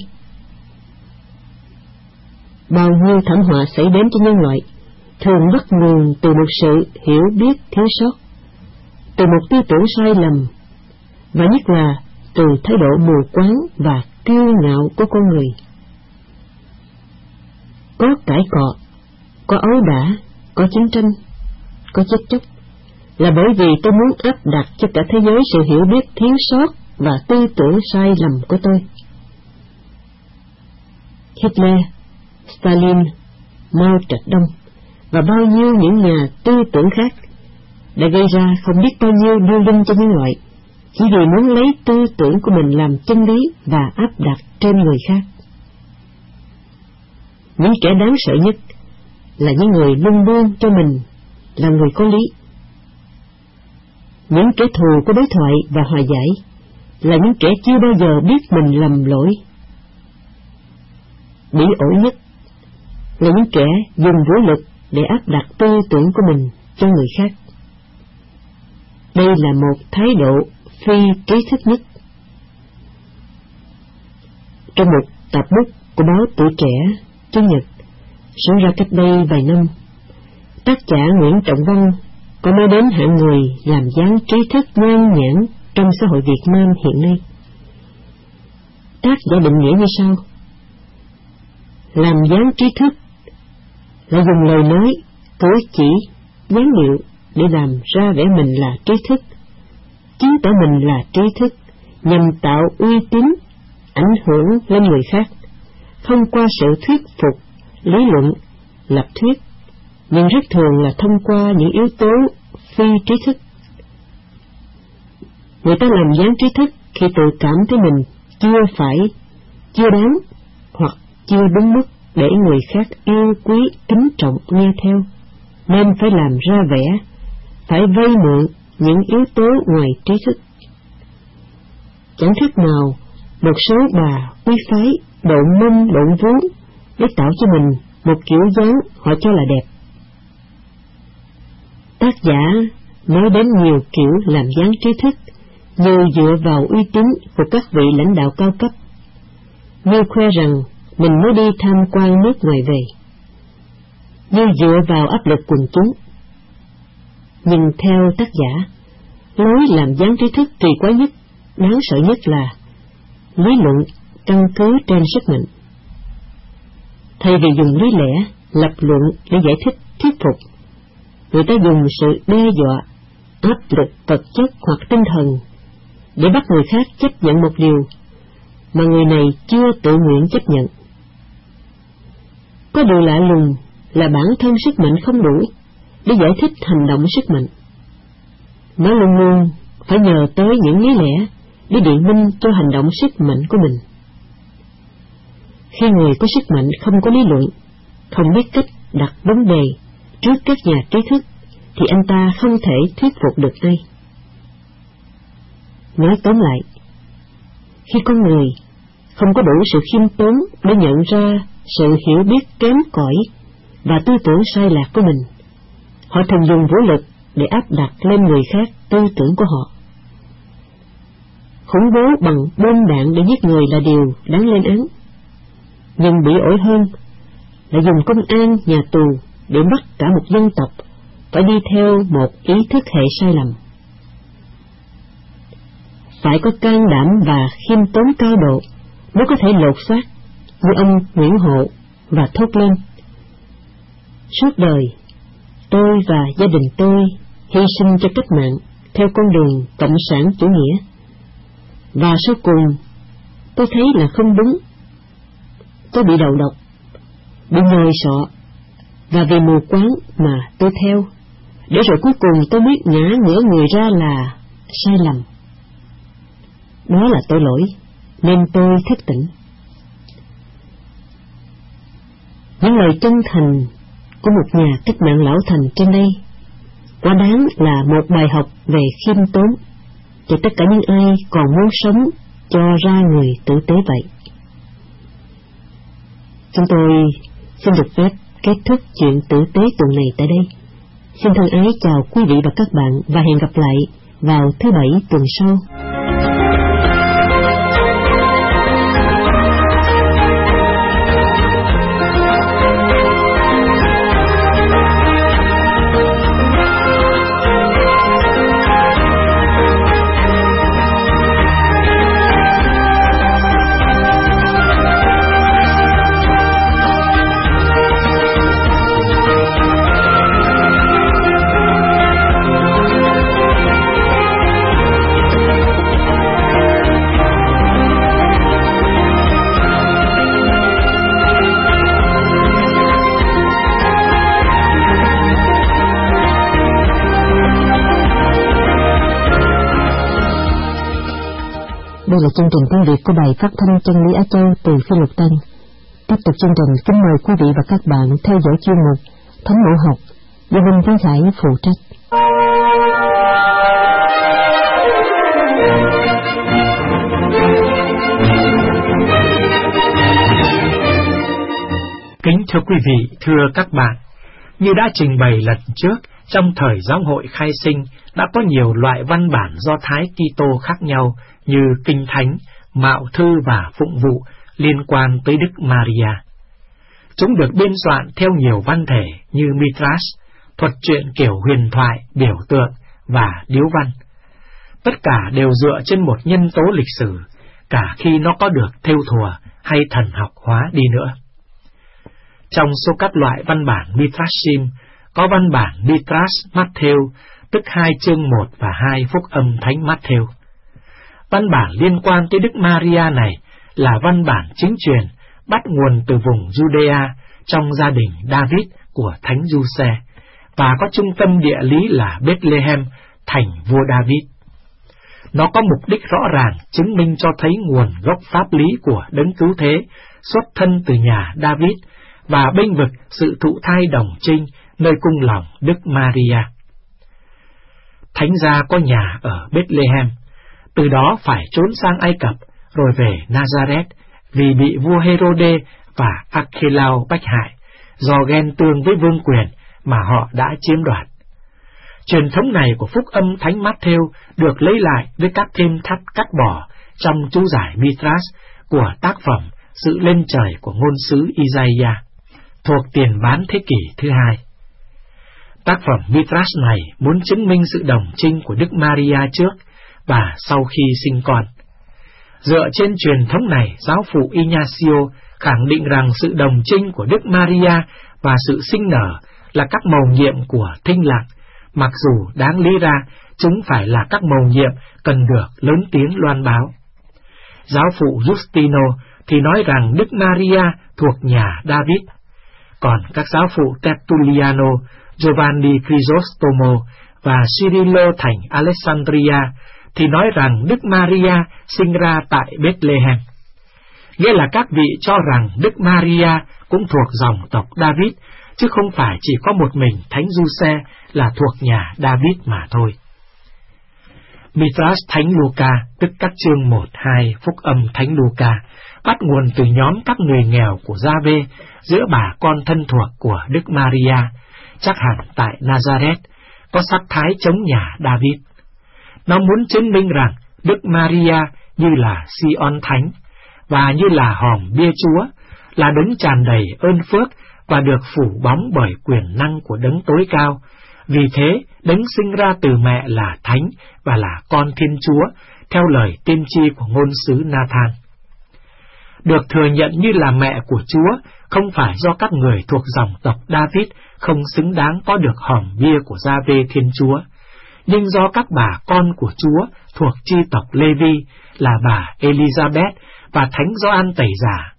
Bao nhiêu thảm họa xảy đến cho nhân loại thường bắt nguồn từ một sự hiểu biết thiếu sót, từ một tư tưởng sai lầm, và nhất là từ thái độ mù quáng và kiêu ngạo của con người. Có cãi cọ, có ấu đả, có chiến tranh, có chết chóc, là bởi vì tôi muốn áp đặt cho cả thế giới sự hiểu biết thiếu sót và tư tưởng sai lầm của tôi. Hitler, Stalin, Mao Trạch Đông và bao nhiêu những nhà tư tưởng khác đã gây ra không biết bao nhiêu điêu linh cho nhân loại, chỉ vì muốn lấy tư tưởng của mình làm chân lý và áp đặt trên người khác. Những kẻ đáng sợ nhất là những người luôn luôn cho mình là người có lý. Những kẻ thù của đối thoại và hòa giải là những kẻ chưa bao giờ biết mình lầm lỗi. Bí ổi nhất là những kẻ dùng vũ lực để áp đặt tư tưởng của mình cho người khác. Đây là một thái độ phi trí thức nhất. Trong một tập bút của báo Tuổi Trẻ, Chủ nhật, số ra cách đây vài năm, tác giả Nguyễn Trọng Văn có nói đến hạng người làm dáng trí thức nhan nhản trong xã hội Việt Nam hiện nay. Tác giả định nghĩa như sau: làm dáng trí thức là dùng lời nói, cử chỉ, dáng điệu để làm ra vẻ mình là trí thức, chứng tỏ mình là trí thức, nhằm tạo uy tín, ảnh hưởng lên người khác, thông qua sự thuyết phục, lý luận, lập thuyết, nhưng rất thường là thông qua những yếu tố phi trí thức. Người ta làm dáng trí thức khi tự cảm thấy mình chưa phải, chưa đáng hoặc chưa đúng mức để người khác yêu quý, kính trọng, nghe theo, nên phải làm ra vẻ, phải vay mượn những yếu tố ngoài trí thức. Chẳng khác nào một số bà quý phái độn mông độn vú để tạo cho mình một kiểu dáng họ cho là đẹp. Tác giả nói đến nhiều kiểu làm dáng trí thức, như dựa vào uy tín của các vị lãnh đạo cao cấp, như khoe rằng mình mới đi tham quan nước ngoài về, như dựa vào áp lực quần chúng. Nhưng theo tác giả, lối làm dáng trí thức kỳ quái nhất, đáng sợ nhất là lý luận căn cứ trên sức mạnh. Thay vì dùng lý lẽ, lập luận để giải thích, thuyết phục, người ta dùng sự đe dọa, áp lực vật chất hoặc tinh thần để bắt người khác chấp nhận một điều mà người này chưa tự nguyện chấp nhận. Có điều lạ lùng là bản thân sức mạnh không đủ để giải thích hành động sức mạnh. Nó luôn luôn phải nhờ tới những lý lẽ để biện minh cho hành động sức mạnh của mình. Khi người có sức mạnh không có lý luận, không biết cách đặt vấn đề trước các nhà trí thức, thì anh ta không thể thuyết phục được ai. Nói tóm lại, khi con người không có đủ sự khiêm tốn để nhận ra sự hiểu biết kém cỏi và tư tưởng sai lạc của mình, họ thường dùng vũ lực để áp đặt lên người khác tư tưởng của họ. Khủng bố bằng bom đạn để giết người là điều đáng lên án, nhưng bị ổi hơn là dùng công an, nhà tù để bắt cả một dân tộc phải đi theo một ý thức hệ sai lầm. Phải có can đảm và khiêm tốn cao độ mới có thể lột xác như ông Nguyễn Hộ và thốt lên: suốt đời tôi và gia đình tôi hy sinh cho cách mạng theo con đường cộng sản chủ nghĩa, và sau cùng tôi thấy là không đúng. Tôi bị đầu độc, bị nhồi sọ, và vì mù quáng mà tôi theo, để rồi cuối cùng tôi biết ngã ngửa người ra là sai lầm. Đó là tội lỗi, nên tôi thức tỉnh. Những lời chân thành của một nhà cách mạng lão thành trên đây quả đáng là một bài học về khiêm tốn cho tất cả những ai còn muốn sống cho ra người tử tế vậy. Chúng tôi xin được phép kết thúc chuyện tử tế tuần này tại đây. Xin thân ái chào quý vị và các bạn, và hẹn gặp lại vào thứ Bảy tuần sau. Đây là chương trình tiếng Việt của Đài Phát thanh Chân lý Á Châu từ Philippines. Tiếp tục chương trình, kính mời quý vị và các bạn theo dõi chuyên mục Thánh mẫu học do Minh Văn Khải phụ trách. Kính thưa quý vị, thưa các bạn, như đã trình bày lần trước, trong thời giáo hội khai sinh đã có nhiều loại văn bản Do Thái Kitô khác nhau như Kinh Thánh, Mạo Thư và Phụng Vụ liên quan tới Đức Maria. Chúng được biên soạn theo nhiều văn thể như Midrash, thuật truyện kiểu huyền thoại, biểu tượng và điếu văn. Tất cả đều dựa trên một nhân tố lịch sử, cả khi nó có được thêu thùa hay thần học hóa đi nữa. Trong số các loại văn bản Midrashim, có văn bản Midrash Matthew, tức hai chương một và hai phúc âm Thánh Matthew. Văn bản liên quan tới Đức Maria này là văn bản chính truyền, bắt nguồn từ vùng Judea trong gia đình David của Thánh Giuse, và có trung tâm địa lý là Bethlehem, thành vua David. Nó có mục đích rõ ràng chứng minh cho thấy nguồn gốc pháp lý của đấng cứu thế xuất thân từ nhà David và bênh vực sự thụ thai đồng trinh nơi cung lòng Đức Maria. Thánh gia có nhà ở Bethlehem, từ đó phải trốn sang Ai Cập, rồi về Nazareth vì bị vua Herode và Archelao bách hại, do ghen tương với vương quyền mà họ đã chiếm đoạt. Truyền thống này của phúc âm Thánh Matthew được lấy lại với các thêm thắt cắt bỏ trong chú giải Mithras của tác phẩm Sự lên trời của ngôn sứ Isaiah, thuộc tiền bán thế kỷ thứ hai. Tác phẩm Mithras này muốn chứng minh sự đồng trinh của Đức Maria trước và sau khi sinh con. Dựa trên truyền thống này, giáo phụ Ignacio khẳng định rằng sự đồng trinh của Đức Maria và sự sinh nở là các mầu nhiệm của thinh lặng, mặc dù đáng lý ra chúng phải là các mầu nhiệm cần được lớn tiếng loan báo. Giáo phụ Justino thì nói rằng Đức Maria thuộc nhà David, còn các giáo phụ Tertulliano, Giovanni Crisostomo và Cyrilo thành Alexandria thì nói rằng Đức Maria sinh ra tại Bethlehem. Nghĩa là các vị cho rằng Đức Maria cũng thuộc dòng tộc David, chứ không phải chỉ có một mình Thánh Giuse là thuộc nhà David mà thôi. Mithras Thánh Luca, tức các chương một, hai phúc âm Thánh Luca, bắt nguồn từ nhóm các người nghèo của Gia-vê giữa bà con thân thuộc của Đức Maria, chắc hẳn tại Nazareth, có sắc thái chống nhà David. Nó muốn chứng minh rằng Đức Maria như là Sion Thánh, và như là hòm bia Chúa, là đấng tràn đầy ơn phước và được phủ bóng bởi quyền năng của đấng tối cao. Vì thế, đấng sinh ra từ mẹ là Thánh và là con Thiên Chúa, theo lời tiên tri của ngôn sứ Nathan. Được thừa nhận như là mẹ của Chúa không phải do các người thuộc dòng tộc David không xứng đáng có được hòm bia của Gia-vê Thiên Chúa, nhưng do các bà con của Chúa thuộc chi tộc Lê-vi là bà Elizabeth và Thánh Gioan Tẩy Giả.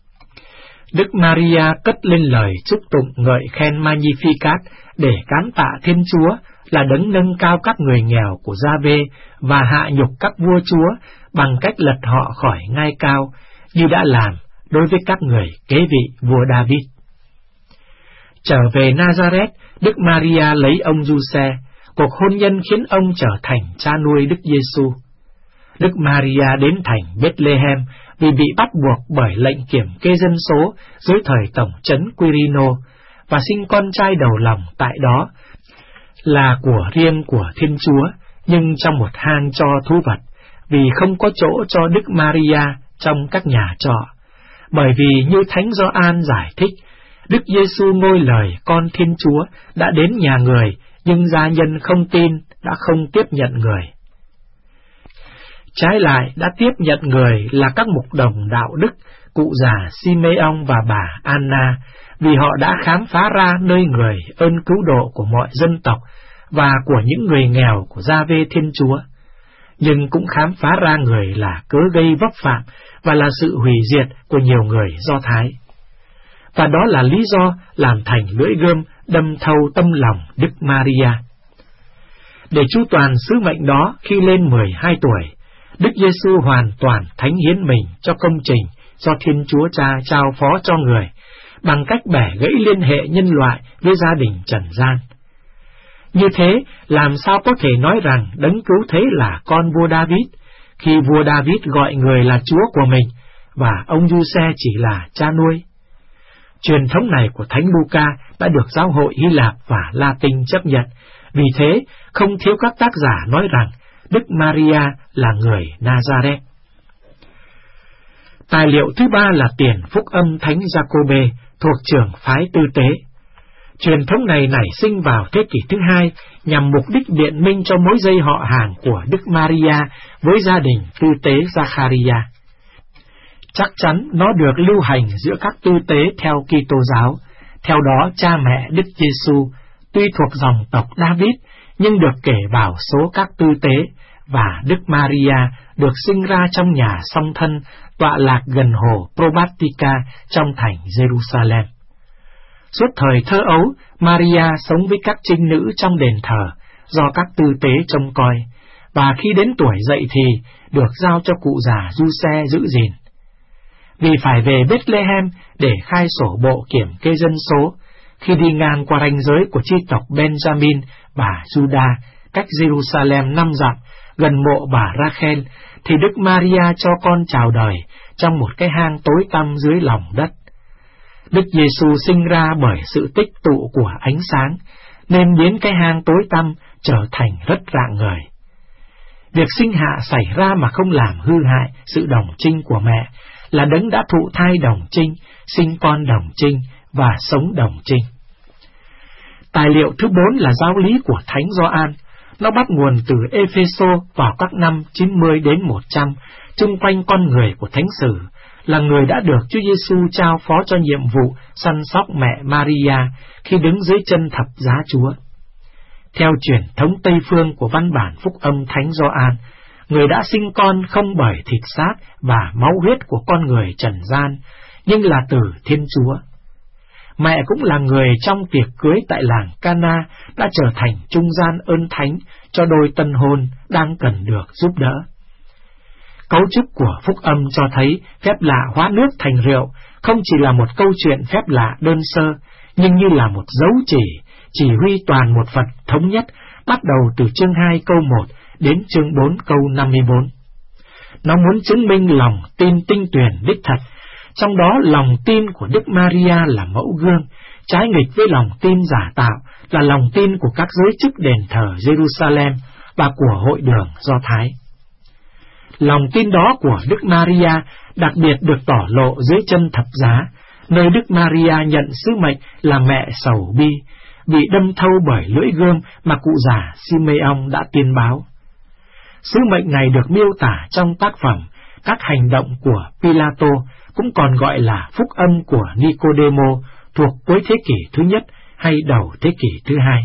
Đức Maria cất lên lời chúc tụng ngợi khen Magnificat để cám tạ Thiên Chúa là đấng nâng cao các người nghèo của Gia-vê và hạ nhục các vua chúa bằng cách lật họ khỏi ngai cao, như đã làm đối với các người kế vị vua David. Trở về Nazareth, Đức Maria lấy ông Giuse. Cuộc hôn nhân khiến ông trở thành cha nuôi Đức Giêsu. Đức Maria đến thành Bethlehem vì bị bắt buộc bởi lệnh kiểm kê dân số dưới thời tổng trấn Quirino, và sinh con trai đầu lòng tại đó, là của riêng của Thiên Chúa, nhưng trong một hang cho thú vật, vì không có chỗ cho Đức Maria trong các nhà trọ. Bởi vì như Thánh Gioan giải thích, Đức Giêsu ngôi lời con Thiên Chúa đã đến nhà người, nhưng gia nhân không tin, đã không tiếp nhận người. Trái lại, đã tiếp nhận người là các mục đồng đạo đức, cụ già Simeon và bà Anna, vì họ đã khám phá ra nơi người ơn cứu độ của mọi dân tộc và của những người nghèo của Gia-vê Thiên Chúa, nhưng cũng khám phá ra người là cớ gây vấp phạm và là sự hủy diệt của nhiều người Do Thái. Và đó là lý do làm thành lưỡi gươm đâm thâu tâm lòng Đức Maria. Để chu toàn sứ mệnh đó, khi lên mười hai tuổi, Đức Giêsu hoàn toàn thánh hiến mình cho công trình do Thiên Chúa Cha trao phó cho người, bằng cách bẻ gãy liên hệ nhân loại với gia đình trần gian. Như thế, làm sao có thể nói rằng đấng cứu thế là con vua David, khi vua David gọi người là Chúa của mình, và ông Giuse chỉ là cha nuôi? Truyền thống này của Thánh Luca đã được giáo hội Hy Lạp và Latin chấp nhận, vì thế không thiếu các tác giả nói rằng Đức Maria là người Nazareth. Tài liệu thứ ba là tiền phúc âm Thánh Giacôbê thuộc trường phái tư tế. Truyền thống này nảy sinh vào thế kỷ thứ hai nhằm mục đích biện minh cho mối dây họ hàng của Đức Maria với gia đình tư tế Zacharia. Chắc chắn nó được lưu hành giữa các tư tế theo Kitô giáo. Theo đó, cha mẹ Đức Giêsu tuy thuộc dòng tộc David nhưng được kể vào số các tư tế, và Đức Maria được sinh ra trong nhà song thân tọa lạc gần hồ Probatica trong thành Jerusalem. Suốt thời thơ ấu, Maria sống với các trinh nữ trong đền thờ do các tư tế trông coi, và khi đến tuổi dậy thì được giao cho cụ già Giuse giữ gìn. vì phải về Bethlehem để khai sổ bộ kiểm kê dân số. Khi đi ngang qua ranh giới của chi tộc Benjamin và Judah, cách Jerusalem năm dặm, gần mộ bà Rachel, thì Đức Maria cho con chào đời trong một cái hang tối tăm dưới lòng đất. Đức Giêsu sinh ra bởi sự tích tụ của ánh sáng, nên biến cái hang tối tăm trở thành rất rạng ngời. Việc sinh hạ xảy ra mà không làm hư hại sự đồng trinh của mẹ, là Đấng đã thụ thai đồng trinh, sinh con đồng trinh và sống đồng trinh. Tài liệu thứ bốn là giáo lý của Thánh Gioan. Nó bắt nguồn từ Ê-phê-sô vào các năm chín mươi đến một trăm, chung quanh con người của Thánh Sử, là người đã được Chúa Giêsu trao phó cho nhiệm vụ săn sóc mẹ Maria khi đứng dưới chân thập giá Chúa. Theo truyền thống Tây phương của văn bản Phúc âm Thánh Gioan, người đã sinh con không bởi thịt xác và máu huyết của con người trần gian, nhưng là từ Thiên Chúa. Mẹ cũng là người trong tiệc cưới tại làng Cana đã trở thành trung gian ơn thánh cho đôi tân hôn đang cần được giúp đỡ. Cấu trúc của Phúc âm cho thấy phép lạ hóa nước thành rượu không chỉ là một câu chuyện phép lạ đơn sơ, nhưng như là một dấu chỉ, chỉ huy toàn một vật thống nhất, bắt đầu từ chương hai câu một đến chương bốn câu năm mươi bốn. Nó muốn chứng minh lòng tin tinh tuyền đích thật, trong đó lòng tin của Đức Maria là mẫu gương, trái nghịch với lòng tin giả tạo là lòng tin của các giới chức đền thờ Jerusalem và của hội đường Do Thái. Lòng tin đó của Đức Maria đặc biệt được tỏ lộ dưới chân thập giá, nơi Đức Maria nhận sứ mệnh là mẹ sầu bi, bị đâm thâu bởi lưỡi gươm mà cụ già Simeon đã tiên báo. Sứ mệnh này được miêu tả trong tác phẩm Các hành động của Pilato, cũng còn gọi là Phúc âm của Nicodemo, thuộc cuối thế kỷ thứ nhất hay đầu thế kỷ thứ hai.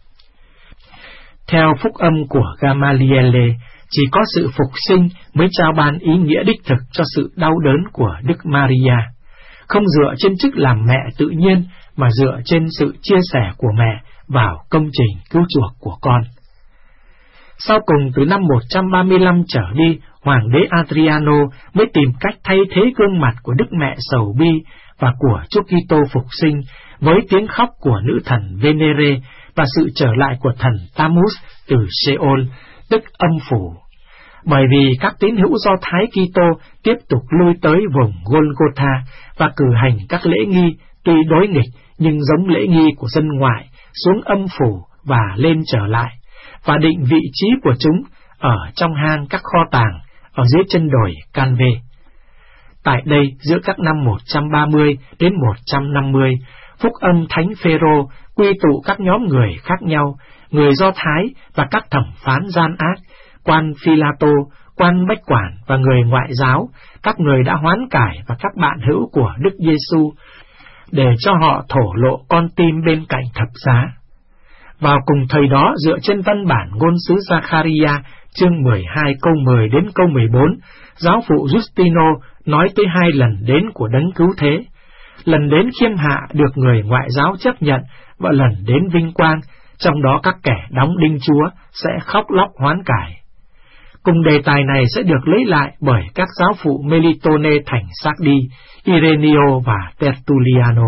Theo Phúc âm của Gamaliele, chỉ có sự phục sinh mới trao ban ý nghĩa đích thực cho sự đau đớn của Đức Maria, không dựa trên chức làm mẹ tự nhiên, mà dựa trên sự chia sẻ của mẹ vào công trình cứu chuộc của con. Sau cùng, từ năm một trăm ba mươi lăm trở đi, Hoàng đế Adriano mới tìm cách thay thế gương mặt của Đức Mẹ sầu bi và của Chúa Kitô phục sinh với tiếng khóc của nữ thần Venere và sự trở lại của thần Tammuz từ Sheol, tức âm phủ. Bởi vì các tín hữu Do Thái Kitô tiếp tục lui tới vùng Golgotha và cử hành các lễ nghi tuy đối nghịch nhưng giống lễ nghi của dân ngoại, xuống âm phủ và lên trở lại, và định vị trí của chúng ở trong hang các kho tàng ở dưới chân đồi Canve. Tại đây, giữa các năm một trăm ba mươi đến một trăm năm mươi, Phúc âm Thánh Phêrô quy tụ các nhóm người khác nhau, người Do Thái và các thẩm phán gian ác, quan Phi-la-tô, quan bách quản và người ngoại giáo, các người đã hoán cải và các bạn hữu của Đức Giêsu, để cho họ thổ lộ con tim bên cạnh thập giá. Vào cùng thời đó, dựa trên văn bản ngôn sứ Giacharia, chương mười hai câu mười đến câu mười bốn, giáo phụ Justino nói tới hai lần đến của Đấng Cứu Thế. Lần đến khiêm hạ được người ngoại giáo chấp nhận, và lần đến vinh quang, trong đó các kẻ đóng đinh Chúa sẽ khóc lóc hoán cải. Cùng đề tài này sẽ được lấy lại bởi các giáo phụ Melitone thành Sardi, Ireneo và Tertulliano.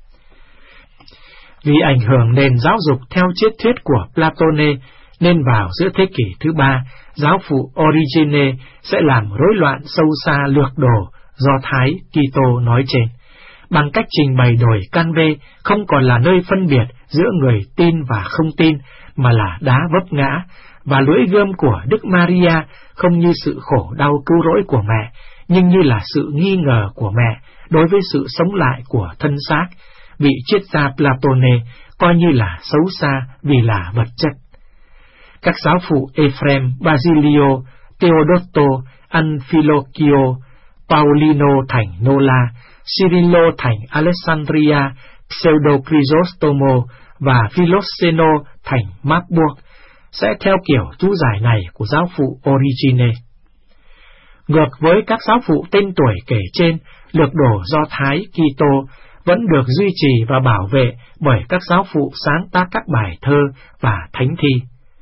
Vì ảnh hưởng nền giáo dục theo triết thuyết của Platone, nên vào giữa thế kỷ thứ ba, giáo phụ Origene sẽ làm rối loạn sâu xa lược đồ Do Thái Kitô nói trên, bằng cách trình bày đồi Canve không còn là nơi phân biệt giữa người tin và không tin, mà là đá vấp ngã, và lưỡi gươm của Đức Maria không như sự khổ đau cứu rỗi của mẹ, nhưng như là sự nghi ngờ của mẹ đối với sự sống lại của thân xác, bị triết gia Platone coi như là xấu xa vì là vật chất. Các giáo phụ Ephrem, Basilio, Theodoto, Amphilochio, Paulino thành Nola, Cyrilo thành Alexandria, Pseudo-Chrysostomo và Philoxeno thành Marburg sẽ theo kiểu chú giải này của giáo phụ Origene. Ngược với các giáo phụ tên tuổi kể trên, lược đồ Do Thái Kitô vẫn được duy trì và bảo vệ bởi các giáo phụ sáng tác các bài thơ và thánh thi.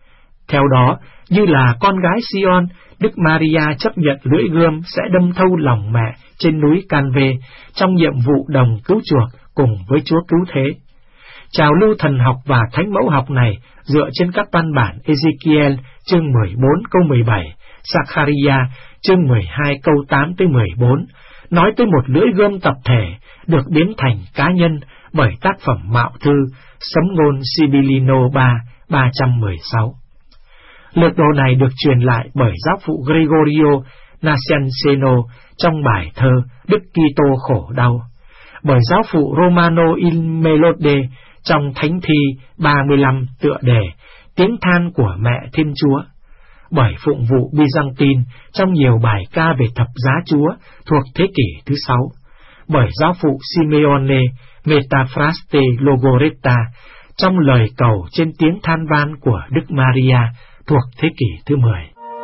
Theo đó, như là con gái Sion, Đức Maria chấp nhận lưỡi gươm sẽ đâm thâu lòng mẹ trên núi Canve trong nhiệm vụ đồng cứu chuộc cùng với Chúa cứu thế. Trào lưu thần học và thánh mẫu học này dựa trên các văn bản Ezekiel chương mười bốn câu mười bảy, Sacharia chương mười hai câu tám tới mười bốn, nói tới một lưỡi gươm tập thể được biến thành cá nhân bởi tác phẩm Mạo Thư Sấm ngôn Sibilino ba, ba trăm mười sáu. Lược đồ này được truyền lại bởi giáo phụ Gregorio Nacianceno trong bài thơ Đức Kitô khổ đau, bởi giáo phụ Romano il Melode trong thánh thi ba mươi lăm tựa đề Tiếng than của mẹ Thiên Chúa, bởi phụng vụ Byzantine trong nhiều bài ca về thập giá Chúa thuộc thế kỷ thứ sáu, bởi giáo phụ Simeone Metafraste Logoretta trong lời cầu trên tiếng than van của Đức Maria thuộc thế kỷ thứ mười.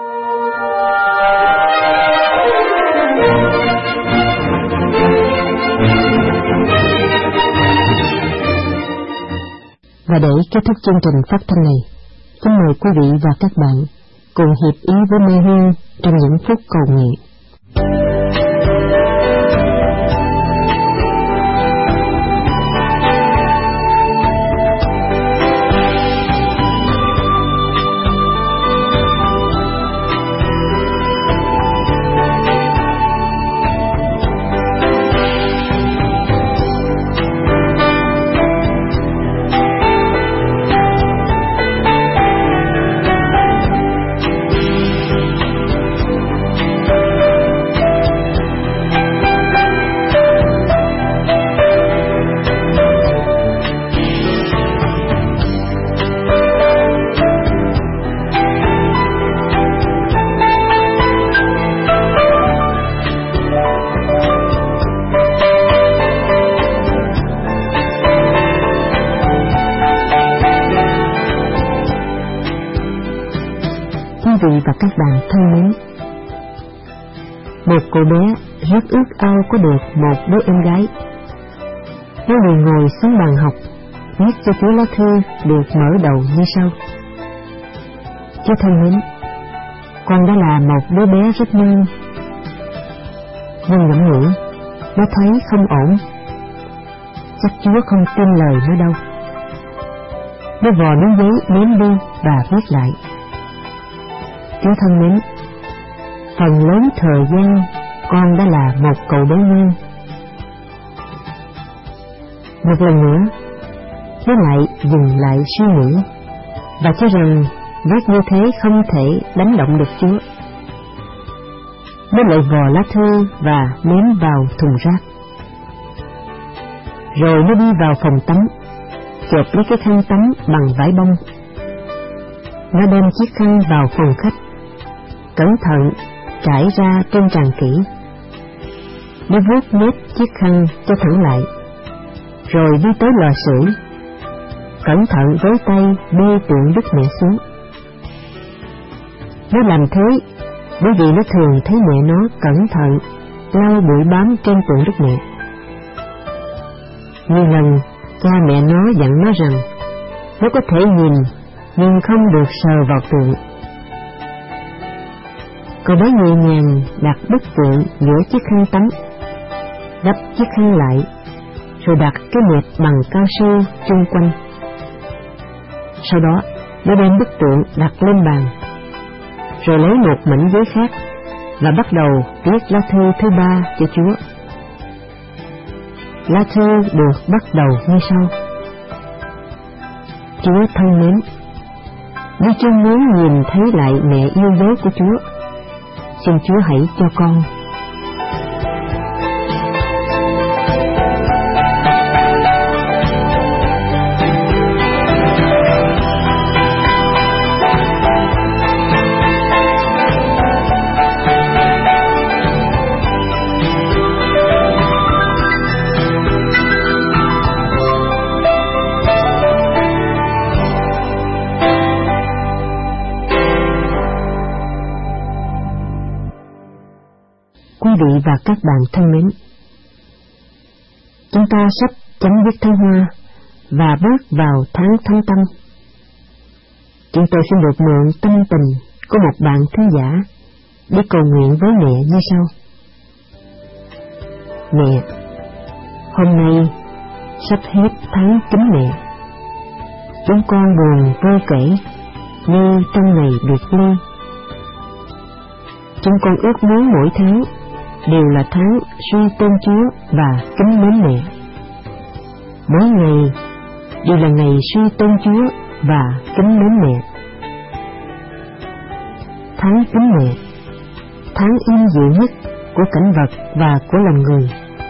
Và để kết thúc chương trình phát thanh này, xin mời quý vị và các bạn cùng hiệp ý với Mai Hương trong những phút cầu nguyện. Quý vị và các bạn thân mến, một cô bé rất ước ao có được một đứa em gái. Nó liền ngồi xuống bàn học, viết cho Chúa lá thư được mở đầu như sau: Chúa thân mến, con đã là một đứa bé rất ngoan, nhưng ngẫm nghĩ, nó thấy không ổn, chắc Chúa không tin lời nó đâu. Nó vò miếng giấy ném đi và viết lại: Chúa thân mến, phần lớn thời gian con đã là một cậu bé ngoan. Một lần nữa, nó lại dừng lại suy nghĩ và cho rằng viết như thế không thể đánh động được Chúa. Nó lại vò lá thư và ném vào thùng rác. Rồi nó đi vào phòng tắm, chộp lấy cái khăn tắm bằng vải bông. Nó đem chiếc khăn vào phòng khách, cẩn thận trải ra trên tràn kỹ. Nó vuốt nếp chiếc khăn cho thẳng lại, rồi đi tới lò sưởi, cẩn thận với tay bê tượng Đức Mẹ xuống. Nó làm thế bởi vì nó thường thấy mẹ nó cẩn thận lau bụi bám trên tượng Đức Mẹ. Nhiều lần cha mẹ nó dặn nó rằng nó có thể nhìn nhưng không được sờ vào tượng. Cậu bé nhẹ nhàng đặt bức tượng giữa chiếc khăn tắm, đắp chiếc khăn lại, rồi đặt cái nẹp bằng cao su chung quanh. Sau đó, nó đem bức tượng đặt lên bàn, rồi lấy một mảnh giấy khác và bắt đầu viết lá thư thứ ba cho Chúa. Lá thư được bắt đầu như sau: Chúa thân mến, nếu Chúa muốn nhìn thấy lại mẹ yêu dấu của Chúa, xin Chúa hãy cho con. Quý vị và các bạn thân mến, chúng ta sắp chấm dứt tháng Hoa và bước vào tháng Thánh Tâm. chúng tôi xin được mượn tâm tình của một bạn thính giả để cầu nguyện với mẹ như sau. Mẹ, hôm nay sắp hết tháng kính mẹ. Chúng con buồn vô kể như trong ngày biệt ly. Chúng con ước muốn mỗi tháng đều là tháng suy tôn Chúa và kính mến mẹ. Mỗi ngày đều là ngày suy tôn Chúa và kính mến mẹ. Tháng kính mẹ, tháng im dịu nhất của cảnh vật và của lòng người.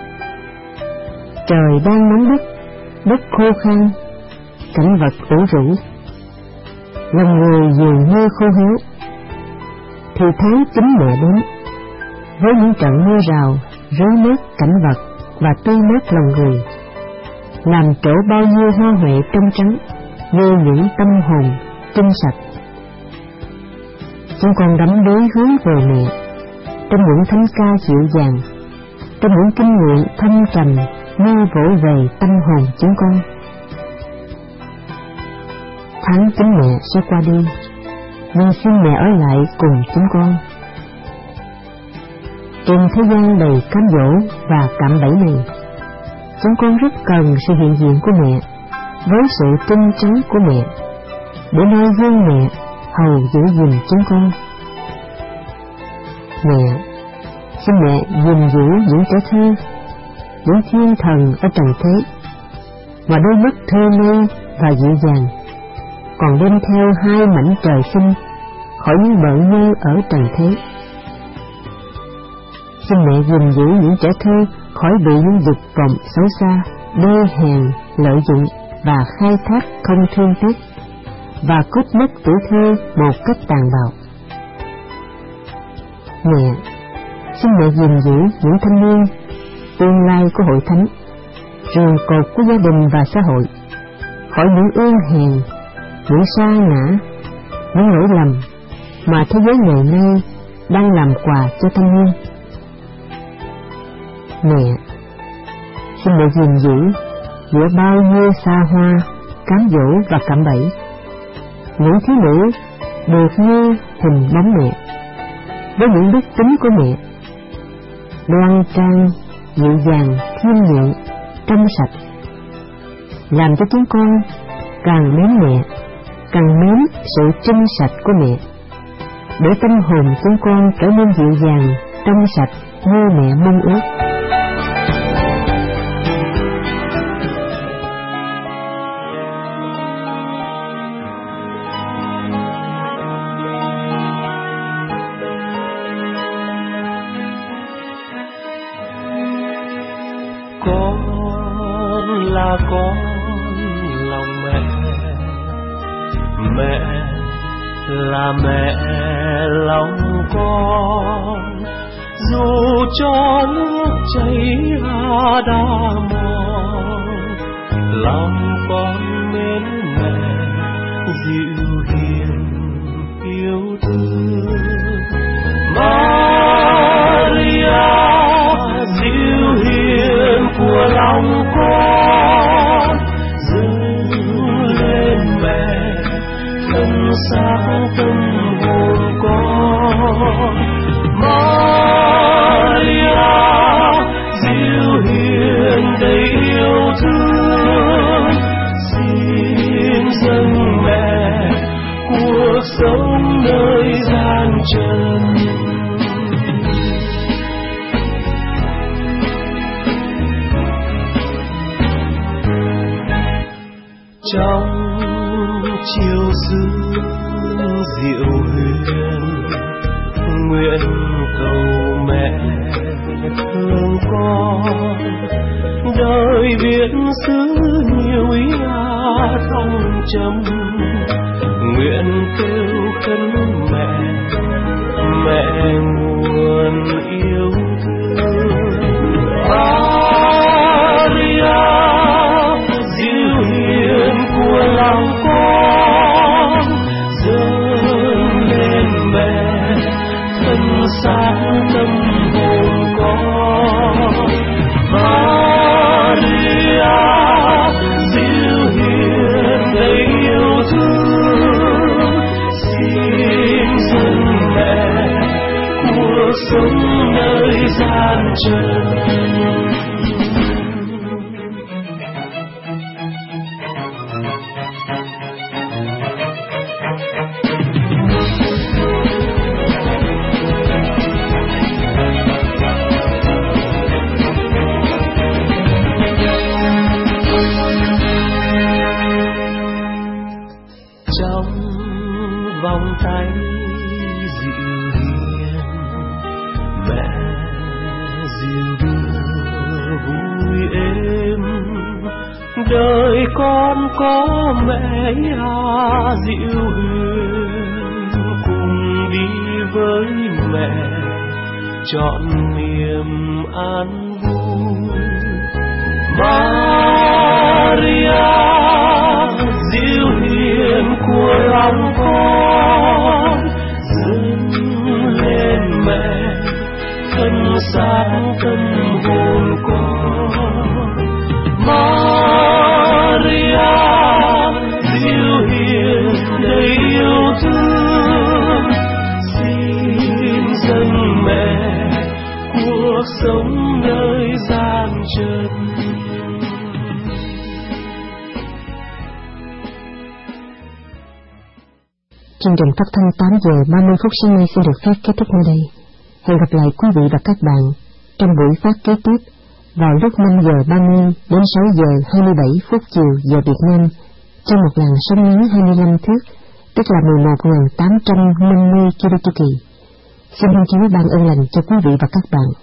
Trời đang nóng bức, đất khô khan, cảnh vật ủ rũ, lòng người dường như khô héo. Thì tháng kính mẹ đến, với những trận mưa rào rối nát cảnh vật và tươi mát lòng người, làm trổ bao nhiêu hoa huệ trong trắng như những tâm hồn tinh sạch. Chúng con đắm đuối hướng về mẹ trong những thánh ca dịu dàng, trong những kinh nguyện thâm trầm như vỗ về tâm hồn chúng con. Tháng kính mẹ sẽ qua đi, nhưng xin mẹ ở lại cùng chúng con. Trên thế gian đầy cám dỗ và cạm bẫy này, chúng con rất cần sự hiện diện của mẹ với sự tinh trắng của mẹ để noi gương mẹ hầu giữ gìn chúng con. Mẹ, xin mẹ gìn giữ những trẻ thơ, những thiên thần ở trần thế, mà đôi mắt thơ ngây và dịu dàng, còn đem theo hai mảnh trời xinh khỏi những bận nhơ ở trần thế. Xin mẹ gìn giữ những trẻ thơ khỏi bị những dục vọng xấu xa, đê hèn, lợi dụng và khai thác không thương tiếc, và cướp mất tuổi thơ một cách tàn bạo. Mẹ, xin mẹ gìn giữ những thanh niên, tương lai của hội thánh, rường cột của gia đình và xã hội, khỏi những ương hèn, những sa ngã, những lỗi lầm mà thế giới ngày nay đang làm quà cho thanh niên. Mẹ, xin mẹ gìn giữ giữa bao nhiêu xa hoa, cám dỗ và cạm bẫy, những thiếu nữ được như hình bóng mẹ, với những đức tính của mẹ, đoan trang, dịu dàng, khiêm nhượng, trong sạch, làm cho chúng con càng mến mẹ, càng mến sự trong sạch của mẹ, để tâm hồn chúng con trở nên dịu dàng, trong sạch như mẹ mong ước. Là con lòng mẹ, mẹ là mẹ lòng con, dù cho nước chảy ra đá mòn, lòng con mến mẹ dịu hiền yêu thương. Maria dịu hiền của lòng con, dâng lên mẹ thân xác tâm hồn con. Maria dịu hiền đầy yêu thương, xin dâng mẹ cuộc sống nơi gian trần. Trong chiều sương diệu huyền, nguyện cầu mẹ thương con, đời biển xứ nhiều ý thăng trầm, nguyện kêu khấn mẹ, mẹ nguồn yêu thương. Maria dịu hiền của lòng con, dâng lên mẹ thân xác tâm hồn con. Maria dịu hiền đầy yêu thương, cuộc sống nơi gian trần. Vòng tay dịu hiền, mẹ dịu đưa vui êm, đời con có mẹ à dịu hiền, cùng đi với mẹ chọn niềm an vui. Maria dịu hiền của lòng con, dâng lên mẹ thân xác tâm hồn con. Maria dịu hiền đầy yêu thương, xin dâng mẹ cuộc sống nơi gian trần. Chương trình phát thanh tám giờ ba mươi phút sáng nay xin được phép kết thúc nơi đây. Hẹn gặp lại quý vị và các bạn trong buổi phát kế tiếp vào lúc năm giờ ba mươi đến sáu giờ hai mươi bảy phút chiều giờ Việt Nam trong một làn sóng ngắn hai mươi lăm thước, tức là mười một nghìn tám trăm năm mươi ki lô chu kỳ. Xin Chúa ban ơn lành cho quý vị và các bạn.